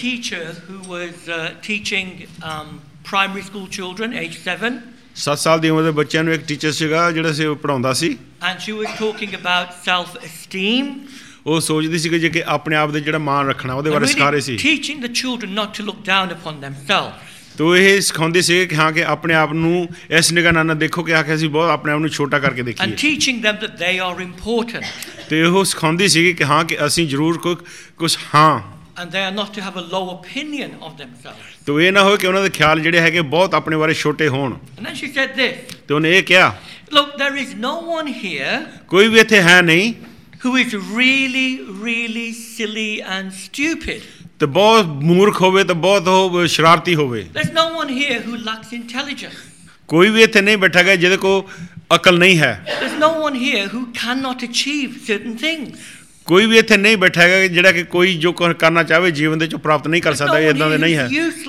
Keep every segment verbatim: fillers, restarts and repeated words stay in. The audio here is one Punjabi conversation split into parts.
teacher who was uh, teaching um, primary school children, age seven. ਸੱਤ ਸਾਲ ਦੀ ਉਮਰ ਦੇ ਬੱਚਿਆਂ ਨੂੰ ਇੱਕ ਟੀਚਰ ਸੀਗਾ ਜਿਹੜਾ ਸੀ ਉਹ ਪੜ੍ਹਾਉਂਦਾ ਸੀ। And she was talking about self-esteem. ਉਹ ਸੋਚਦੀ ਸੀ ਕਿ ਜੇ ਕਿ ਆਪਣੇ ਆਪ ਦੇ ਜਿਹੜਾ ਮਾਣ ਰੱਖਣਾ ਉਹਦੇ ਬਾਰੇ ਸਿਖਾ ਰਹੇ ਸੀ। Teaching the children not to look down upon themselves. ਤੋ ਇਹ ਸਿਖਾਉਂਦੇ ਸੀ ਕਿ ਹਾਂ ਕਿ ਆਪਣੇ ਆਪ ਨੂੰ ਇਸ ਨਿਗਾਹ ਨਾਲ ਨਾ ਦੇਖੋ ਕਿ ਆਖਿਆ ਸੀ ਬਹੁਤ ਆਪਣੇ ਆਪ ਨੂੰ ਛੋਟਾ ਕਰਕੇ ਦੇਖੀਏ। And teaching them that they are important. ਤੇ ਉਹ ਸਿਖਾਉਂਦੀ ਸੀ ਕਿ ਹਾਂ ਕਿ ਅਸੀਂ ਜ਼ਰੂਰ ਕੋਈ ਕੁਝ ਹਾਂ। And they are not to have a low opinion of themselves. ਤੋ ਇਹ ਨਾ ਹੋਏ ਕਿ ਉਹਨਾਂ ਦੇ ਖਿਆਲ ਜਿਹੜੇ ਹੈਗੇ ਬਹੁਤ ਆਪਣੇ ਬਾਰੇ ਛੋਟੇ ਹੋਣ। And then she said this. ਤੇ ਉਹਨੇ ਇਹ ਕਿਹਾ, Look, there is no one here ਕੋਈ ਵੀ ਇੱਥੇ ਹੈ ਨਹੀਂ who is really, really silly and stupid. ਤੇ ਬਹੁਤ ਮੂਰਖ ਹੋਵੇ ਤੇ ਬਹੁਤ ਉਹ ਸ਼ਰਾਰਤੀ ਹੋਵੇ। There's no one here who lacks intelligence. ਕੋਈ ਵੀ ਇੱਥੇ ਨਹੀਂ ਬੈਠਾ ਗਿਆ ਜਿਹਦੇ ਕੋਲ ਅਕਲ ਨਹੀਂ ਹੈ। There's no one here who cannot achieve certain things. ਕੋਈ ਵੀ ਇੱਥੇ ਨਹੀਂ ਬੈਠਾ ਹੈਗਾ ਜਿਹੜਾ ਕਿ ਕੋਈ ਜੋ ਕਰਨਾ ਚਾਹਵੇ ਜੀਵਨ ਦੇ ਚੋਂ ਪ੍ਰਾਪਤ ਨਹੀਂ ਕਰ ਸਕਦਾ। ਇਦਾਂ ਦੇ ਨਹੀਂ ਹੈ।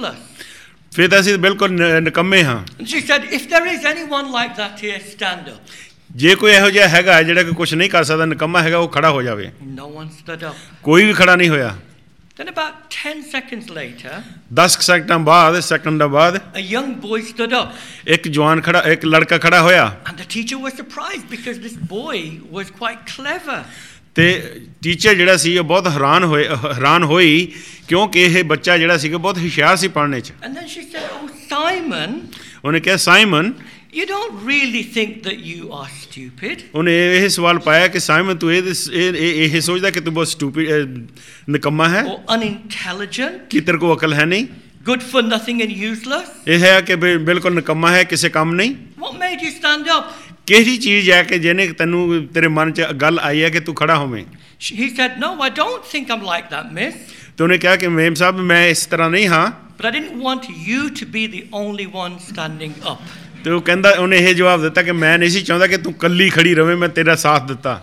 ਫਿਰ ਤਾਂ ਅਸੀਂ ਬਿਲਕੁਲ ਨਿਕੰਮੇ ਹਾਂ। She said, if there is anyone like that here, stand up. ਜੇ ਕੋਈ ਇਹੋ ਜਿਹਾ ਹੈਗਾ ਜਿਹੜਾ ਕਿ ਕੁਝ ਨਹੀਂ ਕਰ ਸਕਦਾ, ਨਿਕੰਮਾ ਹੈਗਾ, ਉਹ ਖੜਾ ਹੋ ਜਾਵੇ। No one stood up. ਕੋਈ ਵੀ ਖੜਾ ਨਹੀਂ ਹੋਇਆ। Then about ten seconds later, ਦਸ ਸੈਕਿੰਡਾਂ ਬਾਅਦ ਸੈਕਿੰਡਾਂ ਬਾਅਦ a young boy stood up. ਇੱਕ ਜਵਾਨ ਖੜਾ ਇੱਕ ਲੜਕਾ ਖੜਾ ਹੋਇਆ। And the teacher was surprised because this boy was quite clever. ਤੇ ਟੀਚਰ ਜਿਹੜਾ ਸੀ ਉਹ ਬਹੁਤ ਹੈਰਾਨ ਹੋਏ ਹੈਰਾਨ ਹੋਈ ਕਿਉਂਕਿ ਇਹ ਬੱਚਾ ਜਿਹੜਾ ਸੀਗਾ ਬਹੁਤ ਹੁਸ਼ਿਆਰ ਸੀ ਪੜ੍ਹਨੇ 'ਚ। And then she said, oh Simon, ਉਹਨੇ ਕਿਹਾ Simon, you don't really think that you are stupid. ਉਹਨੇ ਇਹ ਸਵਾਲ ਪਾਇਆ ਕਿ ਸਾਈਮਨ ਤੂੰ ਇਹ ਇਹ ਇਹ ਸੋਚਦਾ ਕਿ ਤੂੰ ਬਹੁਤ ਸਟੂਪਿਡ ਨਿਕੰਮਾ ਹੈ or unintelligent, ਕਿ ਤੇਰੇ ਕੋਲ ਅਕਲ ਹੈ ਨਹੀਂ, good for nothing and useless. ਇਹ ਹੈ ਕਿ ਬਿਲਕੁਲ ਨਿਕੰਮਾ ਹੈ, ਕਿਸੇ ਕੰਮ ਨਹੀਂ। What made you stand up? ਕਿਹੜੀ ਚੀਜ਼ ਹੈ ਕਿ ਜਿਹਨੇ ਤੈਨੂੰ ਤੇਰੇ ਮਨ 'ਚ ਗੱਲ ਆਈ ਹੈ ਕਿ ਤੂੰ ਖੜਾ ਹੋਵੇਂ? He said, no, I don't think I'm like that, miss. ਤੇ ਉਹਨੇ ਕਿਹਾ ਕਿ ਮੇਮ ਸਾਹਿਬ ਮੈਂ ਇਸ ਤਰ੍ਹਾਂ ਨਹੀਂ ਹਾਂ। But I didn't want you to be the only one standing up. ਤੇ ਉਹ ਕਹਿੰਦਾ ਉਹਨੇ ਇਹ ਜਵਾਬ ਦਿੱਤਾ ਕਿ ਮੈਂ ਨਹੀਂ ਸੀ ਚਾਹੁੰਦਾ ਕਿ ਤੂੰ ਕੱਲੀ ਖੜੀ ਰਵੇਂ, ਮੈਂ ਤੇਰਾ ਸਾਥ ਦਿੱਤਾ।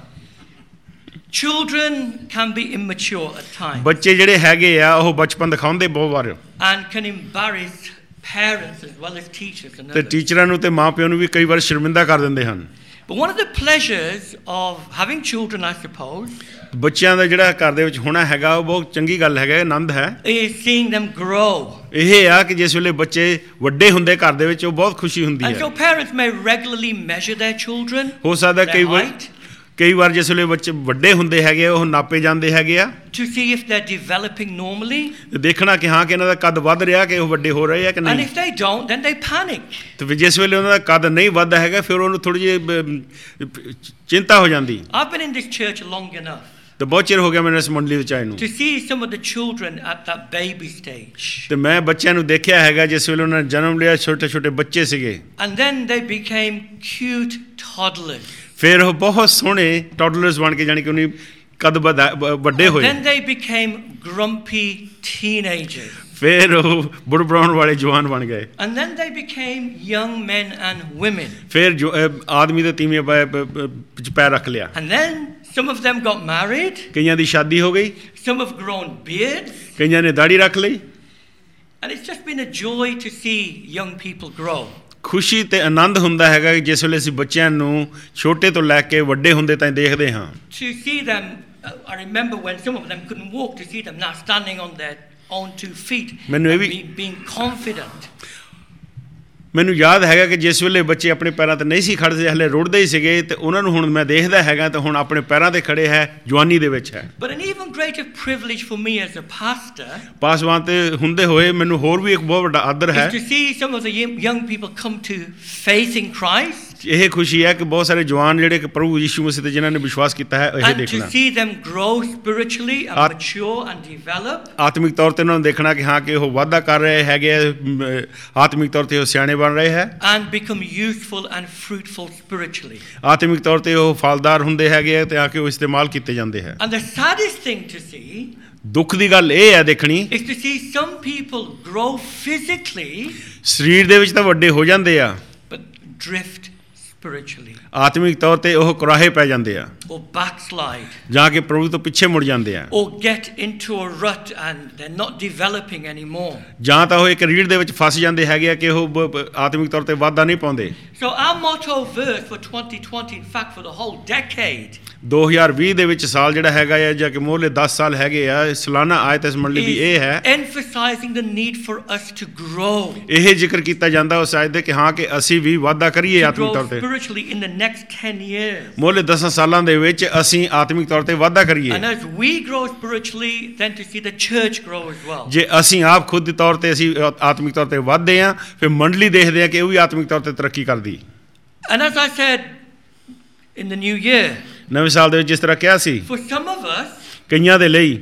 Children can be immature at times. ਬੱਚੇ ਜਿਹੜੇ ਹੈਗੇ ਆ ਉਹ ਬਚਪਨ ਦਿਖਾਉਂਦੇ ਬਹੁਤ ਵਾਰ And can embarrass parents as well as teachers and ਤੇ others. ਟੀਚਰਾਂ ਨੂੰ ਤੇ ਮਾਪਿਆਂ ਨੂੰ ਵੀ ਕਈ ਵਾਰ ਸ਼ਰਮਿੰਦਾ ਕਰ ਦਿੰਦੇ ਹਨ। But one of the pleasures of having children, I suppose, ਬੱਚਿਆਂ ਦਾ ਜਿਹੜਾ ਘਰ ਦੇ ਵਿੱਚ ਹੋਣਾ ਹੈਗਾ ਉਹ ਬਹੁਤ ਚੰਗੀ ਗੱਲ ਹੈਗਾ, ਆਨੰਦ ਹੈ। is seeing them grow. ਇਹ ਆ ਕਿ ਜਿਸ ਵੇਲੇ ਬੱਚੇ ਵੱਡੇ ਹੁੰਦੇ ਘਰ ਦੇ ਵਿੱਚ ਉਹ ਬਹੁਤ ਖੁਸ਼ੀ ਹੁੰਦੀ And ਹੈ। so parents may regularly measure their children, ਹੋ ਸਕਦਾ their ਕਈ ਵਾਰ height, ਕਈ ਵਾਰ ਜਿਸ ਵੇਲੇ ਬੱਚੇ ਵੱਡੇ ਹੁੰਦੇ ਹੈਗੇ ਉਹ ਨਾਪੇ ਜਾਂਦੇ ਹੈਗੇ ਆ to see if they're developing normally. ਦੇਖਣਾ ਕਿ ਹਾਂ ਕਿ ਇਹਨਾਂ ਦਾ ਕੱਦ ਵੱਧ ਰਿਹਾ ਕਿ ਉਹ ਵੱਡੇ ਹੋ ਰਹੇ ਆ ਕਿ And ਨਹੀਂ। if they don't, then they panic. ਤੇ ਫਿਰ ਜਿਸ ਵੇਲੇ ਉਹਨਾਂ ਦਾ ਕੱਦ ਨਹੀਂ ਵੱਧਦਾ ਹੈਗਾ ਫਿਰ ਉਹਨੂੰ ਥੋੜੀ ਜਿਹੀ ਚਿੰਤਾ ਹੋ ਜਾਂਦੀ। I've been in this church long enough ਤੇ ਬਹੁਤ ਚਿਰ ਹੋ ਗਿਆ ਮੈਨੂੰ ਇਸ ਮੰਡਲੀ ਵਿੱਚ ਆਏ ਨੂੰ to see some of the children at that baby stage. ਤੇ ਮੈਂ ਬੱਚਿਆਂ ਨੂੰ ਦੇਖਿਆ ਹੈਗਾ ਜਿਸ ਵੇਲੇ ਉਹਨਾਂ ਨੇ ਜਨਮ ਲਿਆ, ਛੋਟੇ ਛੋਟੇ ਬੱਚੇ ਸੀਗੇ। And then they became cute toddlers. ਫਿਰ ਉਹ ਬਹੁਤ ਸੋਹਣੇ ਟੌਡਲਰਸ ਬਣ ਕੇ ਜਾਣੀ ਕਿ ਉਹਨੇ ਕਦ ਵੱਡੇ ਹੋਏ। Then they became grumpy teenagers. ਫਿਰ ਉਹ ਬੁੜਬੜਾਉਣ ਵਾਲੇ ਜਵਾਨ ਬਣ ਗਏ। And then they became young men and women. ਫਿਰ ਜੋ ਆਦਮੀ ਦੇ ਤੀਵੀਂ ਵਿੱਚ ਪੈਰ ਰੱਖ ਲਿਆ। And then some of them got married. ਕਈਆਂ ਦੀ ਸ਼ਾਦੀ ਹੋ ਗਈ, Some have grown beards. ਕਈਆਂ ਨੇ ਦਾੜੀ ਰੱਖ ਲਈ। And it's just been a joy to see young people grow. ਖੁਸ਼ੀ ਤੇ ਆਨੰਦ ਹੁੰਦਾ ਹੈਗਾ ਕਿ ਜਿਸ ਵੇਲੇ ਅਸੀਂ ਬੱਚਿਆਂ ਨੂੰ ਛੋਟੇ ਤੋਂ ਲੈ ਕੇ ਵੱਡੇ ਹੁੰਦੇ ਤਾਈਂ ਦੇਖਦੇ ਹਾਂ। To see them, I remember when some of them couldn't walk, to see them now standing on their own two feet ਮੈਨੂੰ ਇਹ and we be, being confident. ਮੈਨੂੰ ਯਾਦ ਹੈਗਾ ਕਿ ਜਿਸ ਵੇਲੇ ਬੱਚੇ ਆਪਣੇ ਪੈਰਾਂ ਤੇ ਨਹੀਂ ਸੀ ਖੜਦੇ, ਹਲੇ ਰੁੜਦੇ ਹੀ ਸੀਗੇ ਤੇ ਉਹਨਾਂ ਨੂੰ ਹੁਣ ਮੈਂ ਦੇਖਦਾ ਹੈਗਾ ਤੇ ਹੁਣ ਆਪਣੇ ਪੈਰਾਂ ਤੇ ਖੜੇ ਹੈ, ਜਵਾਨੀ ਦੇ ਵਿੱਚ ਹੈ। But an even greater privilege for me as a pastor Paswan ਤੇ ਹੁੰਦੇ ਹੋਏ ਮੈਨੂੰ ਹੋਰ ਵੀ ਇੱਕ ਬਹੁਤ ਵੱਡਾ ਆਦਰ ਹੈ is to see some of the young people come to faith in Christ. ਇਹ ਖੁਸ਼ੀ ਹੈ ਕਿ ਬਹੁਤ ਸਾਰੇ ਜਵਾਨ ਜਿਹੜੇ ਕਿ ਪ੍ਰਭੂ ਯਿਸੂ ਮਸੀਹ ਤੇ ਜਿਨ੍ਹਾਂ ਨੇ ਵਿਸ਼ਵਾਸ ਕੀਤਾ ਹੈ ਇਹ And to ਦੇਖਣਾ, see them grow spiritually and At- mature and develop. ਆਤਮਿਕ ਤੌਰ ਤੇ ਉਹਨਾਂ ਨੂੰ ਦੇਖਣਾ ਕਿ ਹਾਂ ਕਿ ਉਹ ਵਾਧਾ ਕਰ ਰਹੇ ਹੈਗੇ, ਆਤਮਿਕ ਤੌਰ ਤੇ ਉਹ ਸਿਆਣੇ ਬਣ ਰਹੇ ਹੈ And become useful and fruitful spiritually. ਆਤਮਿਕ ਤੌਰ ਤੇ ਉਹ ਫਲਦਾਰ ਹੁੰਦੇ ਹੈਗੇ ਤੇ ਆ ਕੇ ਉਹ ਇਸਤੇਮਾਲ ਕੀਤੇ ਜਾਂਦੇ ਹੈ। And the saddest thing to see ਦੁੱਖ ਦੀ ਗੱਲ ਇਹ ਹੈ ਦੇਖਣੀ is to see some people grow physically ਸਰੀਰ ਦੇ ਵਿੱਚ ਤਾਂ ਵੱਡੇ ਹੋ ਜਾਂਦੇ ਆ but drift spiritually ਆਤਮਿਕ ਤੌਰ ਤੇ ਉਹ ਕੁਰਾਹੇ ਪੈ ਜਾਂਦੇ ਆ or backslide ਜਾ ਕੇ ਪ੍ਰਭੂ ਤੋਂ ਪਿੱਛੇ ਮੁੜ ਜਾਂਦੇ ਆ or get into a rut and they're not developing anymore. ਜਾਂ ਤਾਂ ਉਹ ਇੱਕ ਰੀੜ ਦੇ ਵਿੱਚ ਫਸ ਜਾਂਦੇ ਹੈਗੇ ਆ ਕਿ ਉਹ ਬ- ਬ- ਆਤਮਿਕ ਤੌਰ ਤੇ ਵਾਧਾ ਨਹੀਂ ਪਾਉਂਦੇ। So our motto verse for twenty twenty, in fact for the whole decade, ਦੋ ਹਜ਼ਾਰ ਵੀਹ ਦੇ ਵਿੱਚ ਸਾਲ ਜਿਹੜਾ ਹੈਗਾ ਹੈ ਜਾਂ ਕਿ ਮੋਹਲੇ ਦਸ ਸਾਲ ਹੈਗੇ ਆ, ਸਾਲਾਨਾ ਆਇਤ ਇਸ ਮੰਡਲੀ ਦੀ ਇਹ ਹੈ, emphasizing the need for us to grow. ਇਹ ਜ਼ਿਕਰ ਕੀਤਾ ਜਾਂਦਾ ਉਸ ਆਇਤ ਦੇ ਕਿ ਹਾਂ ਕਿ ਅਸੀਂ ਵੀ ਵਾਧਾ ਕਰੀਏ ਆਤਮਿਕ ਤੌਰ ਤੇ spiritually in the next ten years. ਮੋਹਲੇ ਦਸਾਂ ਸਾਲਾਂ ਦੇ ਵਿੱਚ ਅਸੀਂ ਆਤਮਿਕ ਤੌਰ ਤੇ ਵਾਧਾ ਕਰੀਏ। And as we grow spiritually, then to see the church grow as well. ਜੇ ਅਸੀਂ ਆਪ ਖੁਦ ਦੇ ਤੌਰ ਤੇ ਅਸੀਂ ਆਤਮਿਕ ਤੌਰ ਤੇ ਵਧਦੇ ਆ, ਫਿਰ ਮੰਡਲੀ ਦੇਖਦੇ ਆ ਕਿ ਉਹ ਵੀ ਆਤਮਿਕ ਤੌਰ ਤੇ ਤਰੱਕੀ ਕਰਦੀ। And as I said in the new year, ਨਵੇਂ ਸਾਲ ਦੇ ਵਿੱਚ ਜਿਸ ਤਰ੍ਹਾਂ ਕਿਹਾ ਸੀ, for some of us, ਕਈਆਂ ਦੇ ਲਈ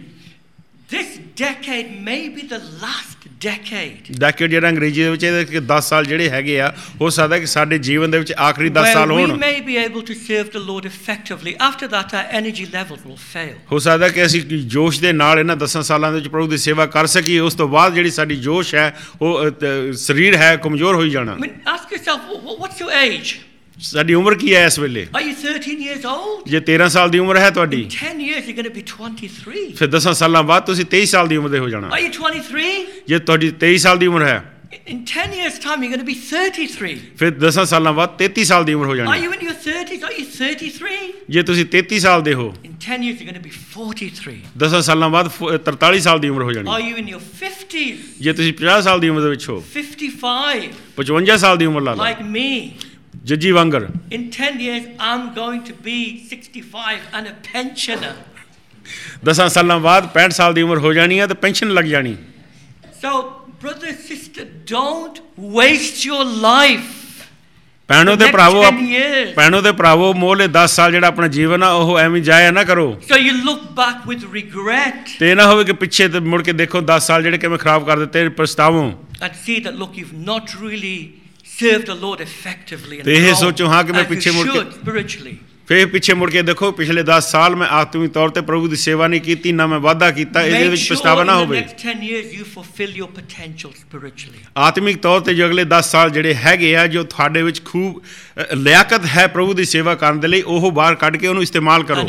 this decade may be the last decade. Decade ਜਿਹੜਾ ਅੰਗਰੇਜ਼ੀ ਦੇ ਵਿੱਚ ਇਹਦੇ ਕਿ ਦਸ ਸਾਲ ਜਿਹੜੇ ਹੈਗੇ ਆ, ਹੋ ਸਕਦਾ ਕਿ ਸਾਡੇ ਜੀਵਨ ਦੇ ਵਿੱਚ ਆਖਰੀ ਦਸ ਸਾਲ ਹੋਣ। We may be able to serve the Lord effectively. After that, our energy levels will fail. ਹੋ ਸਕਦਾ ਕਿ ਅਸੀਂ ਜੋਸ਼ ਦੇ ਨਾਲ ਇਹਨਾਂ ਦਸਾਂ ਸਾਲਾਂ ਦੇ ਵਿੱਚ ਪ੍ਰਭੂ ਦੀ ਸੇਵਾ ਕਰ ਸਕੀਏ, ਉਸ ਤੋਂ ਬਾਅਦ ਜਿਹੜੀ ਸਾਡੀ ਜੋਸ਼ ਹੈ, ਉਹ ਸਰੀਰ ਹੈ, ਕਮਜ਼ੋਰ ਹੋਈ ਜਾਣਾ। I mean, ask yourself, what's your age? ਸਾਡੀ ਉਮਰ ਕੀ ਹੈ ਇਸ ਵੇਲੇ? Are you thirteen years old? ਜੇ ਤੇਰਾਂ ਸਾਲ ਦੀ ਉਮਰ ਹੈ ਤੁਹਾਡੀ, in ten years you're going to be twenty-three. ਫਿਰ ਦਸਾਂ ਸਾਲਾਂ ਬਾਅਦ ਤੁਸੀਂ ਤੇਈ ਸਾਲ ਦੀ ਉਮਰ ਦੇ ਹੋ ਜਾਣਾ। Are you twenty-three? ਜੇ ਤੁਹਾਡੀ ਤੇਈ ਸਾਲ ਦੀ ਉਮਰ ਹੈ, in ten years time you're going to be thirty-three. ਫਿਰ ਦਸਾਂ ਸਾਲਾਂ ਬਾਅਦ ਤੇਤੀ ਸਾਲ ਦੀ ਉਮਰ ਹੋ Are ਜਾਣੀ। you in your thirties? Are you thirty-three? ਜੇ ਤੁਸੀਂ ਤੇਤੀ ਸਾਲ ਦੇ ਹੋ, in ten years you're going to be forty-three. ਦਸਾਂ ਸਾਲਾਂ ਬਾਅਦ ਤਰਤਾਲੀ ਸਾਲ ਦੀ ਉਮਰ ਹੋ ਜਾਣੀ। Are you in your fifties? ਜੇ ਤੁਸੀਂ ਪੰਜਾਹ ਸਾਲ ਦੀ ਉਮਰ ਦੇ ਵਿੱਚ ਹੋ, fifty-five, ਪਚਵੰਜਾ ਸਾਲ ਦੀ ਉਮਰ ਲਾ ਲਓ, like me. ਜੱਜੀ ਵਾਂਗਰ, in ten years I'm going to be sixty-five and a pensioner. ਦਸਾਂ ਸਾਲਾਂ ਬਾਅਦ ਪੈਂਹਠ ਸਾਲ ਦੀ ਉਮਰ ਹੋ ਜਾਣੀ ਹੈ ਤੇ ਪੈਨਸ਼ਨ ਲੱਗ ਜਾਣੀ। So brother, sister, don't waste your life. ਭੈਣੋ ਤੇ ਭਰਾਵੋ, ਭੈਣੋ ਤੇ ਭਰਾਵੋ, ਮੋਹਲੇ ਦਸ ਸਾਲ ਜਿਹੜਾ ਆਪਣਾ ਜੀਵਨ ਆ ਉਹ ਐਵੇਂ ਜਾਇਆ ਨਾ ਕਰੋ। So you look back with regret. ਤੇ ਨਾ ਹੋਵੇ ਕਿ ਪਿੱਛੇ ਤੇ ਮੁੜ ਕੇ ਦੇਖੋ ਦਸ ਸਾਲ ਜਿਹੜੇ ਕਿਵੇਂ ਖਰਾਬ ਕਰ ਦਿੱਤੇ, ਪਛਤਾਵੋ। And see that look, you've not really serve the Lord effectively and ਤੇ ਇਹ ਸੋਚੋ ਹਾਂ ਕਿ ਮੈਂ ਪਿੱਛੇ ਮੁੜ ਕੇ spiritually. ਫਿਰ ਪਿੱਛੇ ਮੁੜ ਕੇ ਦੇਖੋ ਪਿਛਲੇ ਦਸ ਸਾਲ ਮੈਂ ਆਤਮਿਕ ਤੌਰ ਤੇ ਪ੍ਰਭੂ ਦੀ ਸੇਵਾ ਨਹੀਂ ਕੀਤੀ, ਨਾ ਮੈਂ ਵਾਅਦਾ ਕੀਤਾ, ਇਹਦੇ ਵਿੱਚ ਪਛਤਾਵਾ ਨਾ ਹੋਵੇ। ਆਤਮਿਕ ਤੌਰ ਤੇ ਜੋ ਅਗਲੇ ਦਸ ਸਾਲ ਜਿਹੜੇ ਹੈਗੇ ਆ, ਜੋ ਤੁਹਾਡੇ ਵਿੱਚ ਖੂਬ ਲਿਆਕਤ ਹੈ ਪ੍ਰਭੂ ਦੀ ਸੇਵਾ ਕਰਨ ਦੇ ਲਈ, ਉਹ ਬਾਹਰ ਕੱਢ ਕੇ ਉਹਨੂੰ ਇਸਤੇਮਾਲ ਕਰੋ।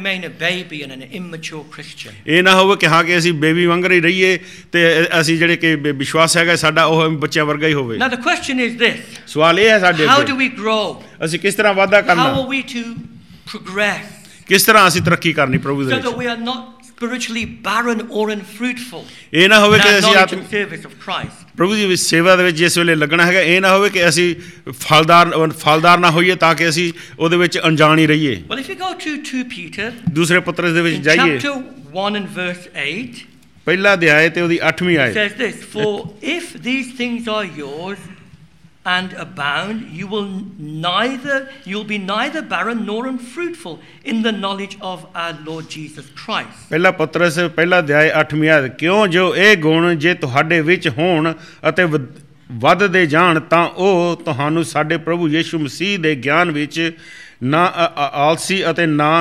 ਇਹ ਨਾ ਹੋਵੇ ਕਿ ਹਾਂ ਕਿ ਅਸੀਂ ਬੇਬੀ ਵਾਂਗਰ ਹੀ ਰਹੀਏ ਤੇ ਅਸੀਂ ਜਿਹੜੇ ਕਿ ਵਿਸ਼ਵਾਸ ਹੈਗਾ ਸਾਡਾ ਉਹ ਬੱਚਿਆਂ ਵਰਗਾ ਹੀ ਹੋਵੇ। Now the question is this. ਸਵਾਲ ਇਹ ਹੈ ਸਾਡੇ How do we grow? ਅਸੀਂ ਕਿਸ ਤਰ੍ਹਾਂ ਵਾਅਦਾ ਕਰਨਾ? How are we to progress? ਕਿਸ ਤਰ੍ਹਾਂ ਅਸੀਂ ਤਰੱਕੀ ਕਰਨੀ ਪ੍ਰਭੂ ਦੇ So ਵਿੱਚ? that we are not spiritually barren or unfruitful. ਇਹ ਨਾ ਹੋਵੇ ਕਿ ਅਸੀਂ ਆਤਮਿਕ service of Christ. ਪ੍ਰਭੂ ਦੀ ਸੇਵਾ ਦੇ ਵਿੱਚ ਜਿਸ ਵੇਲੇ ਲੱਗਣਾ ਹੈਗਾ, ਇਹ ਨਾ ਹੋਵੇ ਕਿ ਅਸੀਂ ਫਲਦਾਰ ਫਲਦਾਰ ਨਾ ਹੋਈਏ ਤਾਂ ਕਿ ਅਸੀਂ ਉਹਦੇ ਵਿੱਚ ਅਣਜਾਣ ਹੀ ਰਹੀਏ। Well, if you go to two Peter, ਦੂਸਰੇ ਪਤਰਸ ਦੇ ਵਿੱਚ in ਜਾਈਏ, chapter one and verse eight, ਪਹਿਲਾ ਅਧਿਆਇ ਤੇ ਉਹਦੀ ਅੱਠਵੀਂ ਆਇਤ, says this, for if these things are yours and abound, you will neither you'll be neither barren nor unfruitful in the knowledge of our Lord Jesus Christ. ਪਹਿਲਾ ਪਤਰਸ ਪਹਿਲਾ ਅਧਿਆਇ ਅੱਠਵੀਂ ਆਇਤ, ਕਿਉਂ ਜੋ ਇਹ ਗੁਣ ਜੇ ਤੁਹਾਡੇ ਵਿੱਚ ਹੋਣ ਅਤੇ ਵੱਧਦੇ ਜਾਣ ਤਾਂ ਉਹ ਤੁਹਾਨੂੰ ਸਾਡੇ ਪ੍ਰਭੂ ਯਿਸੂ ਮਸੀਹ ਦੇ ਗਿਆਨ ਵਿੱਚ ਨਾ ਆਲਸੀ ਅਤੇ ਨਾ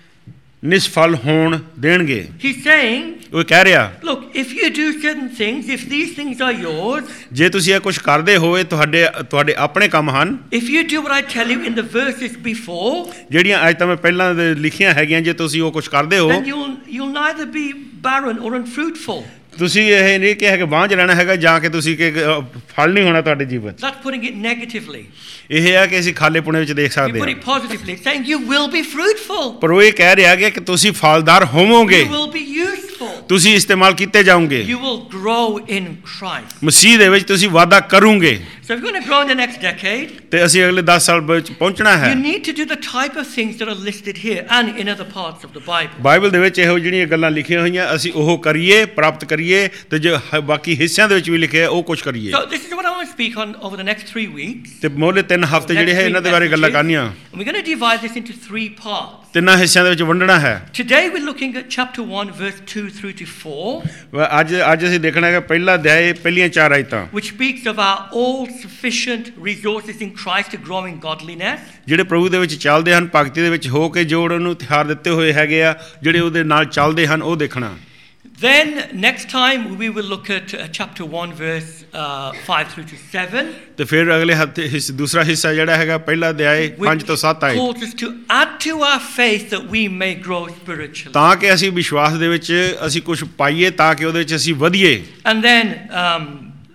ਨਿਸਫਲ ਹੋਣ ਦੇਣਗੇ। He's saying, ਉਹ ਕਹਿ ਰਿਹਾ, look, if you do certain things, if these things are yours, ਜੇ ਤੁਸੀਂ ਇਹ ਕੁਝ ਕਰਦੇ ਹੋਏ, ਤੁਹਾਡੇ ਤੁਹਾਡੇ ਆਪਣੇ ਕੰਮ ਹਨ, if you do what I tell you in the verses before, ਜਿਹੜੀਆਂ ਅੱਜ ਤਾਂ ਮੈਂ ਪਹਿਲਾਂ ਲਿਖੀਆਂ ਹੈਗੀਆਂ, ਜੇ ਤੁਸੀਂ ਉਹ ਕੁਝ ਕਰਦੇ ਹੋ, then you'll you'll neither be barren or unfruitful. ਤੁਸੀਂ ਇਹ ਨਹੀਂ ਕਿ ਹੈ ਕਿ ਬਾਂਝ ਰਹਿਣਾ ਹੈਗਾ ਜਾਂ ਕਿ ਤੁਸੀਂ ਕਿ ਫਲ ਨਹੀਂ ਹੋਣਾ ਤੁਹਾਡੇ ਜੀਵਨ। That's putting it negatively. ਇਹ ਹੈ ਕਿ ਅਸੀਂ ਖਾਲੇ ਪੁਣੇ ਵਿੱਚ ਦੇਖ ਸਕਦੇ ਹਾਂ। You put it positively, saying you will be fruitful. ਪਰ ਉਹ ਇਹ ਕਹਿ ਰਿਹਾ ਕਿ ਤੁਸੀਂ ਫਲਦਾਰ ਹੋਵੋਗੇ। You will be useful. ਤੁਸੀਂ ਇਸਤੇਮਾਲ ਕੀਤੇ ਜਾਓਗੇ। You will grow in Christ. ਮਸੀਹ ਦੇ ਵਿੱਚ ਤੁਸੀਂ ਵਾਅਦਾ ਕਰੋਗੇ। So if you're going to grow in the next decade, ਤੇ ਅਸੀਂ ਅਗਲੇ ਦਸ ਸਾਲ ਵਿੱਚ ਪਹੁੰਚਣਾ ਹੈ। You need to do the type of things that are listed here and in other parts of the Bible. Bible ਦੇ ਵਿੱਚ ਇਹੋ ਜਿਹੜੀਆਂ ਗੱਲਾਂ ਲਿਖੀਆਂ ਹੋਈਆਂ, ਅਸੀਂ ਉਹ ਕਰੀਏ, ਪ੍ਰਾਪਤ ਕਰੀਏ, ਤੇ ਜੋ ਬਾਕੀ ਹਿੱਸਿਆਂ ਦੇ ਵਿੱਚ ਵੀ ਲਿਖਿਆ ਉਹ ਕੁਝ ਕਰੀਏ। So this is what I want to speak on over the next three weeks. ਤੇ ਮੋਲੇ ਤਿੰਨ ਹਫ਼ਤੇ ਜਿਹੜੇ ਹੈ ਇਹਨਾਂ ਦੇ ਬਾਰੇ ਗੱਲਾਂ ਕਰਨੀਆਂ। We're going to divide this into three parts. ਤਿੰਨਾਂ ਹਿੱਸਿਆਂ ਦੇ ਵਿੱਚ ਵੰਡਣਾ ਹੈ। Today we're looking at chapter one verse two through to four. ਅੱਜ ਅੱਜ ਅਸੀਂ ਦੇਖਣਾ ਹੈ ਪਹਿਲਾ ਅਧਿਆਇ ਪਹਿਲੀਆਂ ਚਾਰ ਆਇਤਾਂ, which speaks of our all sufficient resources in Christ to grow in godliness. ਜਿਹੜੇ ਪ੍ਰਭੂ ਦੇ ਵਿੱਚ ਚੱਲਦੇ ਹਨ, ਭਗਤੀ ਦੇ ਵਿੱਚ ਹੋ ਕੇ ਜੋ ਉਹਨੂੰ ਹਥਿਆਰ ਦਿੱਤੇ ਹੋਏ ਹੈਗੇ ਆ, ਜਿਹੜੇ ਉਹਦੇ ਨਾਲ ਚੱਲਦੇ ਹਨ, ਉਹ ਦੇਖਣਾ। Then next time we will look at uh, chapter one verse uh, five through to seven. ਤੇ ਫਿਰ ਅਗਲੇ ਹਫ਼ਤੇ ਦੂਸਰਾ ਹਿੱਸਾ ਜਿਹੜਾ ਹੈਗਾ ਪਹਿਲਾ ਅਧਿਆਇ ਪੰਜ ਤੋਂ ਸੱਤ ਆਇਤ, calls us to add to our faith that we may grow spiritually. ਤਾਂ ਕਿ ਅਸੀਂ ਵਿਸ਼ਵਾਸ ਦੇ ਵਿੱਚ ਅਸੀਂ ਕੁਝ ਪਾਈਏ, ਤਾਂ ਕਿ ਉਹਦੇ ਵਿੱਚ ਅਸੀਂ ਵਧੀਏ। And then um,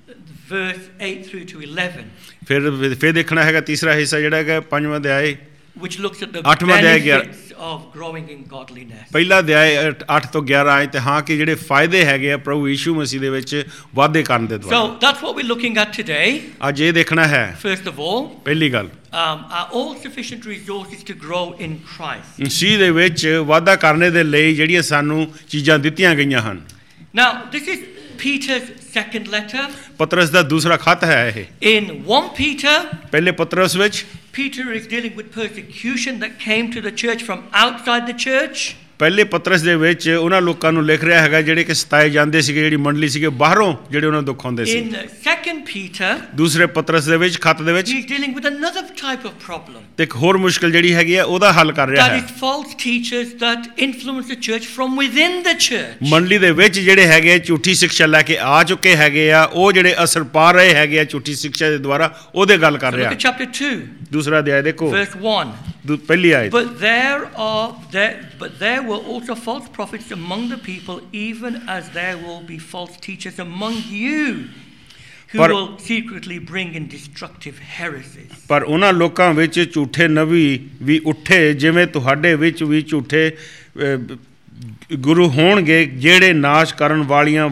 verse eight through to eleven. ਫਿਰ ਫਿਰ ਦੇਖਣਾ ਹੈਗਾ ਤੀਸਰਾ ਹਿੱਸਾ ਜਿਹੜਾ ਹੈਗਾ ਪੰਜਵਾਂ ਅਧਿਆਇ which looks at the ਅੱਠਵਾਂ ਅਧਿਆਇ ਗਿਆਰਾਂ benefits of growing in godliness. ਪਹਿਲਾ ਅਧਿਆਇ ਅੱਠ ਤੋਂ ਗਿਆਰਾਂ ਆਏ ਤੇ ਹਾਂ ਕਿ ਜਿਹੜੇ ਫਾਇਦੇ ਹੈਗੇ ਆ ਪ੍ਰਭੂ ਯੀਸ਼ੂ ਮਸੀਹ ਦੇ ਵਿੱਚ ਵਾਅਦੇ ਕਰਨ ਦੇ ਦੁਆਰਾ। So that's what we're looking at today. ਅੱਜ ਇਹ ਦੇਖਣਾ ਹੈ First of all, ਪਹਿਲੀ ਗੱਲ um, are all sufficient resources to grow in Christ. ਮਸੀਹ ਦੇ ਵਿੱਚ ਵਾਅਦਾ ਕਰਨੇ ਦੇ ਲਈ ਜਿਹੜੀਆਂ ਸਾਨੂੰ ਚੀਜ਼ਾਂ ਦਿੱਤੀਆਂ ਗਈਆਂ ਹਨ। Now, this is Peter's second letter. ਪਤਰਸ ਦਾ ਦੂਸਰਾ ਖੱਤ ਹੈ ਇਹ। In First Peter, ਪਹਿਲੇ ਪਤਰਸ ਵਿੱਚ Peter is dealing with persecution that came to the church from outside the church. ਪਹਿਲੇ ਪਤਰਸ ਦੇ ਵਿੱਚ ਉਹਨਾਂ ਲੋਕਾਂ ਨੂੰ ਲਿਖ ਰਿਹਾ ਹੈਗਾ ਜਿਹੜੇ ਕਿ ਸਤਾਏ ਜਾਂਦੇ ਸੀਗੇ, ਜਿਹੜੀ ਮੰਡਲੀ ਸੀਗੇ ਬਾਹਰੋਂ ਜਿਹੜੇ ਉਹਨਾਂ ਨੂੰ ਦੁੱਖ ਹੁੰਦੇ ਸੀ। In Second Peter, ਦੂਸਰੇ ਪਤਰਸ ਦੇ ਵਿੱਚ ਖੱਤ ਦੇ ਵਿੱਚ he's dealing with another type of problem. ਤੇ ਇੱਕ ਹੋਰ ਮੁਸ਼ਕਲ ਜਿਹੜੀ ਹੈਗੀ ਆ ਉਹਦਾ ਹੱਲ ਕਰ ਰਿਹਾ That ਹੈ। is false teachers that influence the church from within the church. ਮੰਡਲੀ ਦੇ ਵਿੱਚ ਜਿਹੜੇ ਹੈਗੇ ਝੂਠੀ ਸਿੱਖਿਆ ਲੈ ਕੇ ਆ ਚੁੱਕੇ ਹੈਗੇ ਆ, ਉਹ ਜਿਹੜੇ ਅਸਰ ਪਾ ਰਹੇ ਹੈਗੇ ਆ ਝੂਠੀ ਸਿੱਖਿਆ ਦੇ ਦੁਆਰਾ, ਉਹਦੇ ਗੱਲ ਕਰ So ਰਿਹਾ। look at chapter two, ਦੂਸਰਾ ਅਧਿਆਇ ਦੇਖੋ verse one. ਦੂ- ਪਹਿਲੀ ਆਇਤ। But there are there, but there were also false prophets among the people, even as there will be false teachers among you, who ਪਰ- will secretly bring in destructive heresies. ਪਰ ਉਹਨਾਂ ਲੋਕਾਂ ਵਿੱਚ ਝੂਠੇ ਨਬੀ ਵੀ ਉੱਠੇ ਜਿਵੇਂ ਤੁਹਾਡੇ ਵਿੱਚ ਵੀ ਝੂਠੇ ਅਹ, ਗੁਰੂ ਹੋਣਗੇ, ਜਿਹੜੇ ਨਾਸ਼ ਕਰਨ ਵਾਲੀਆਂ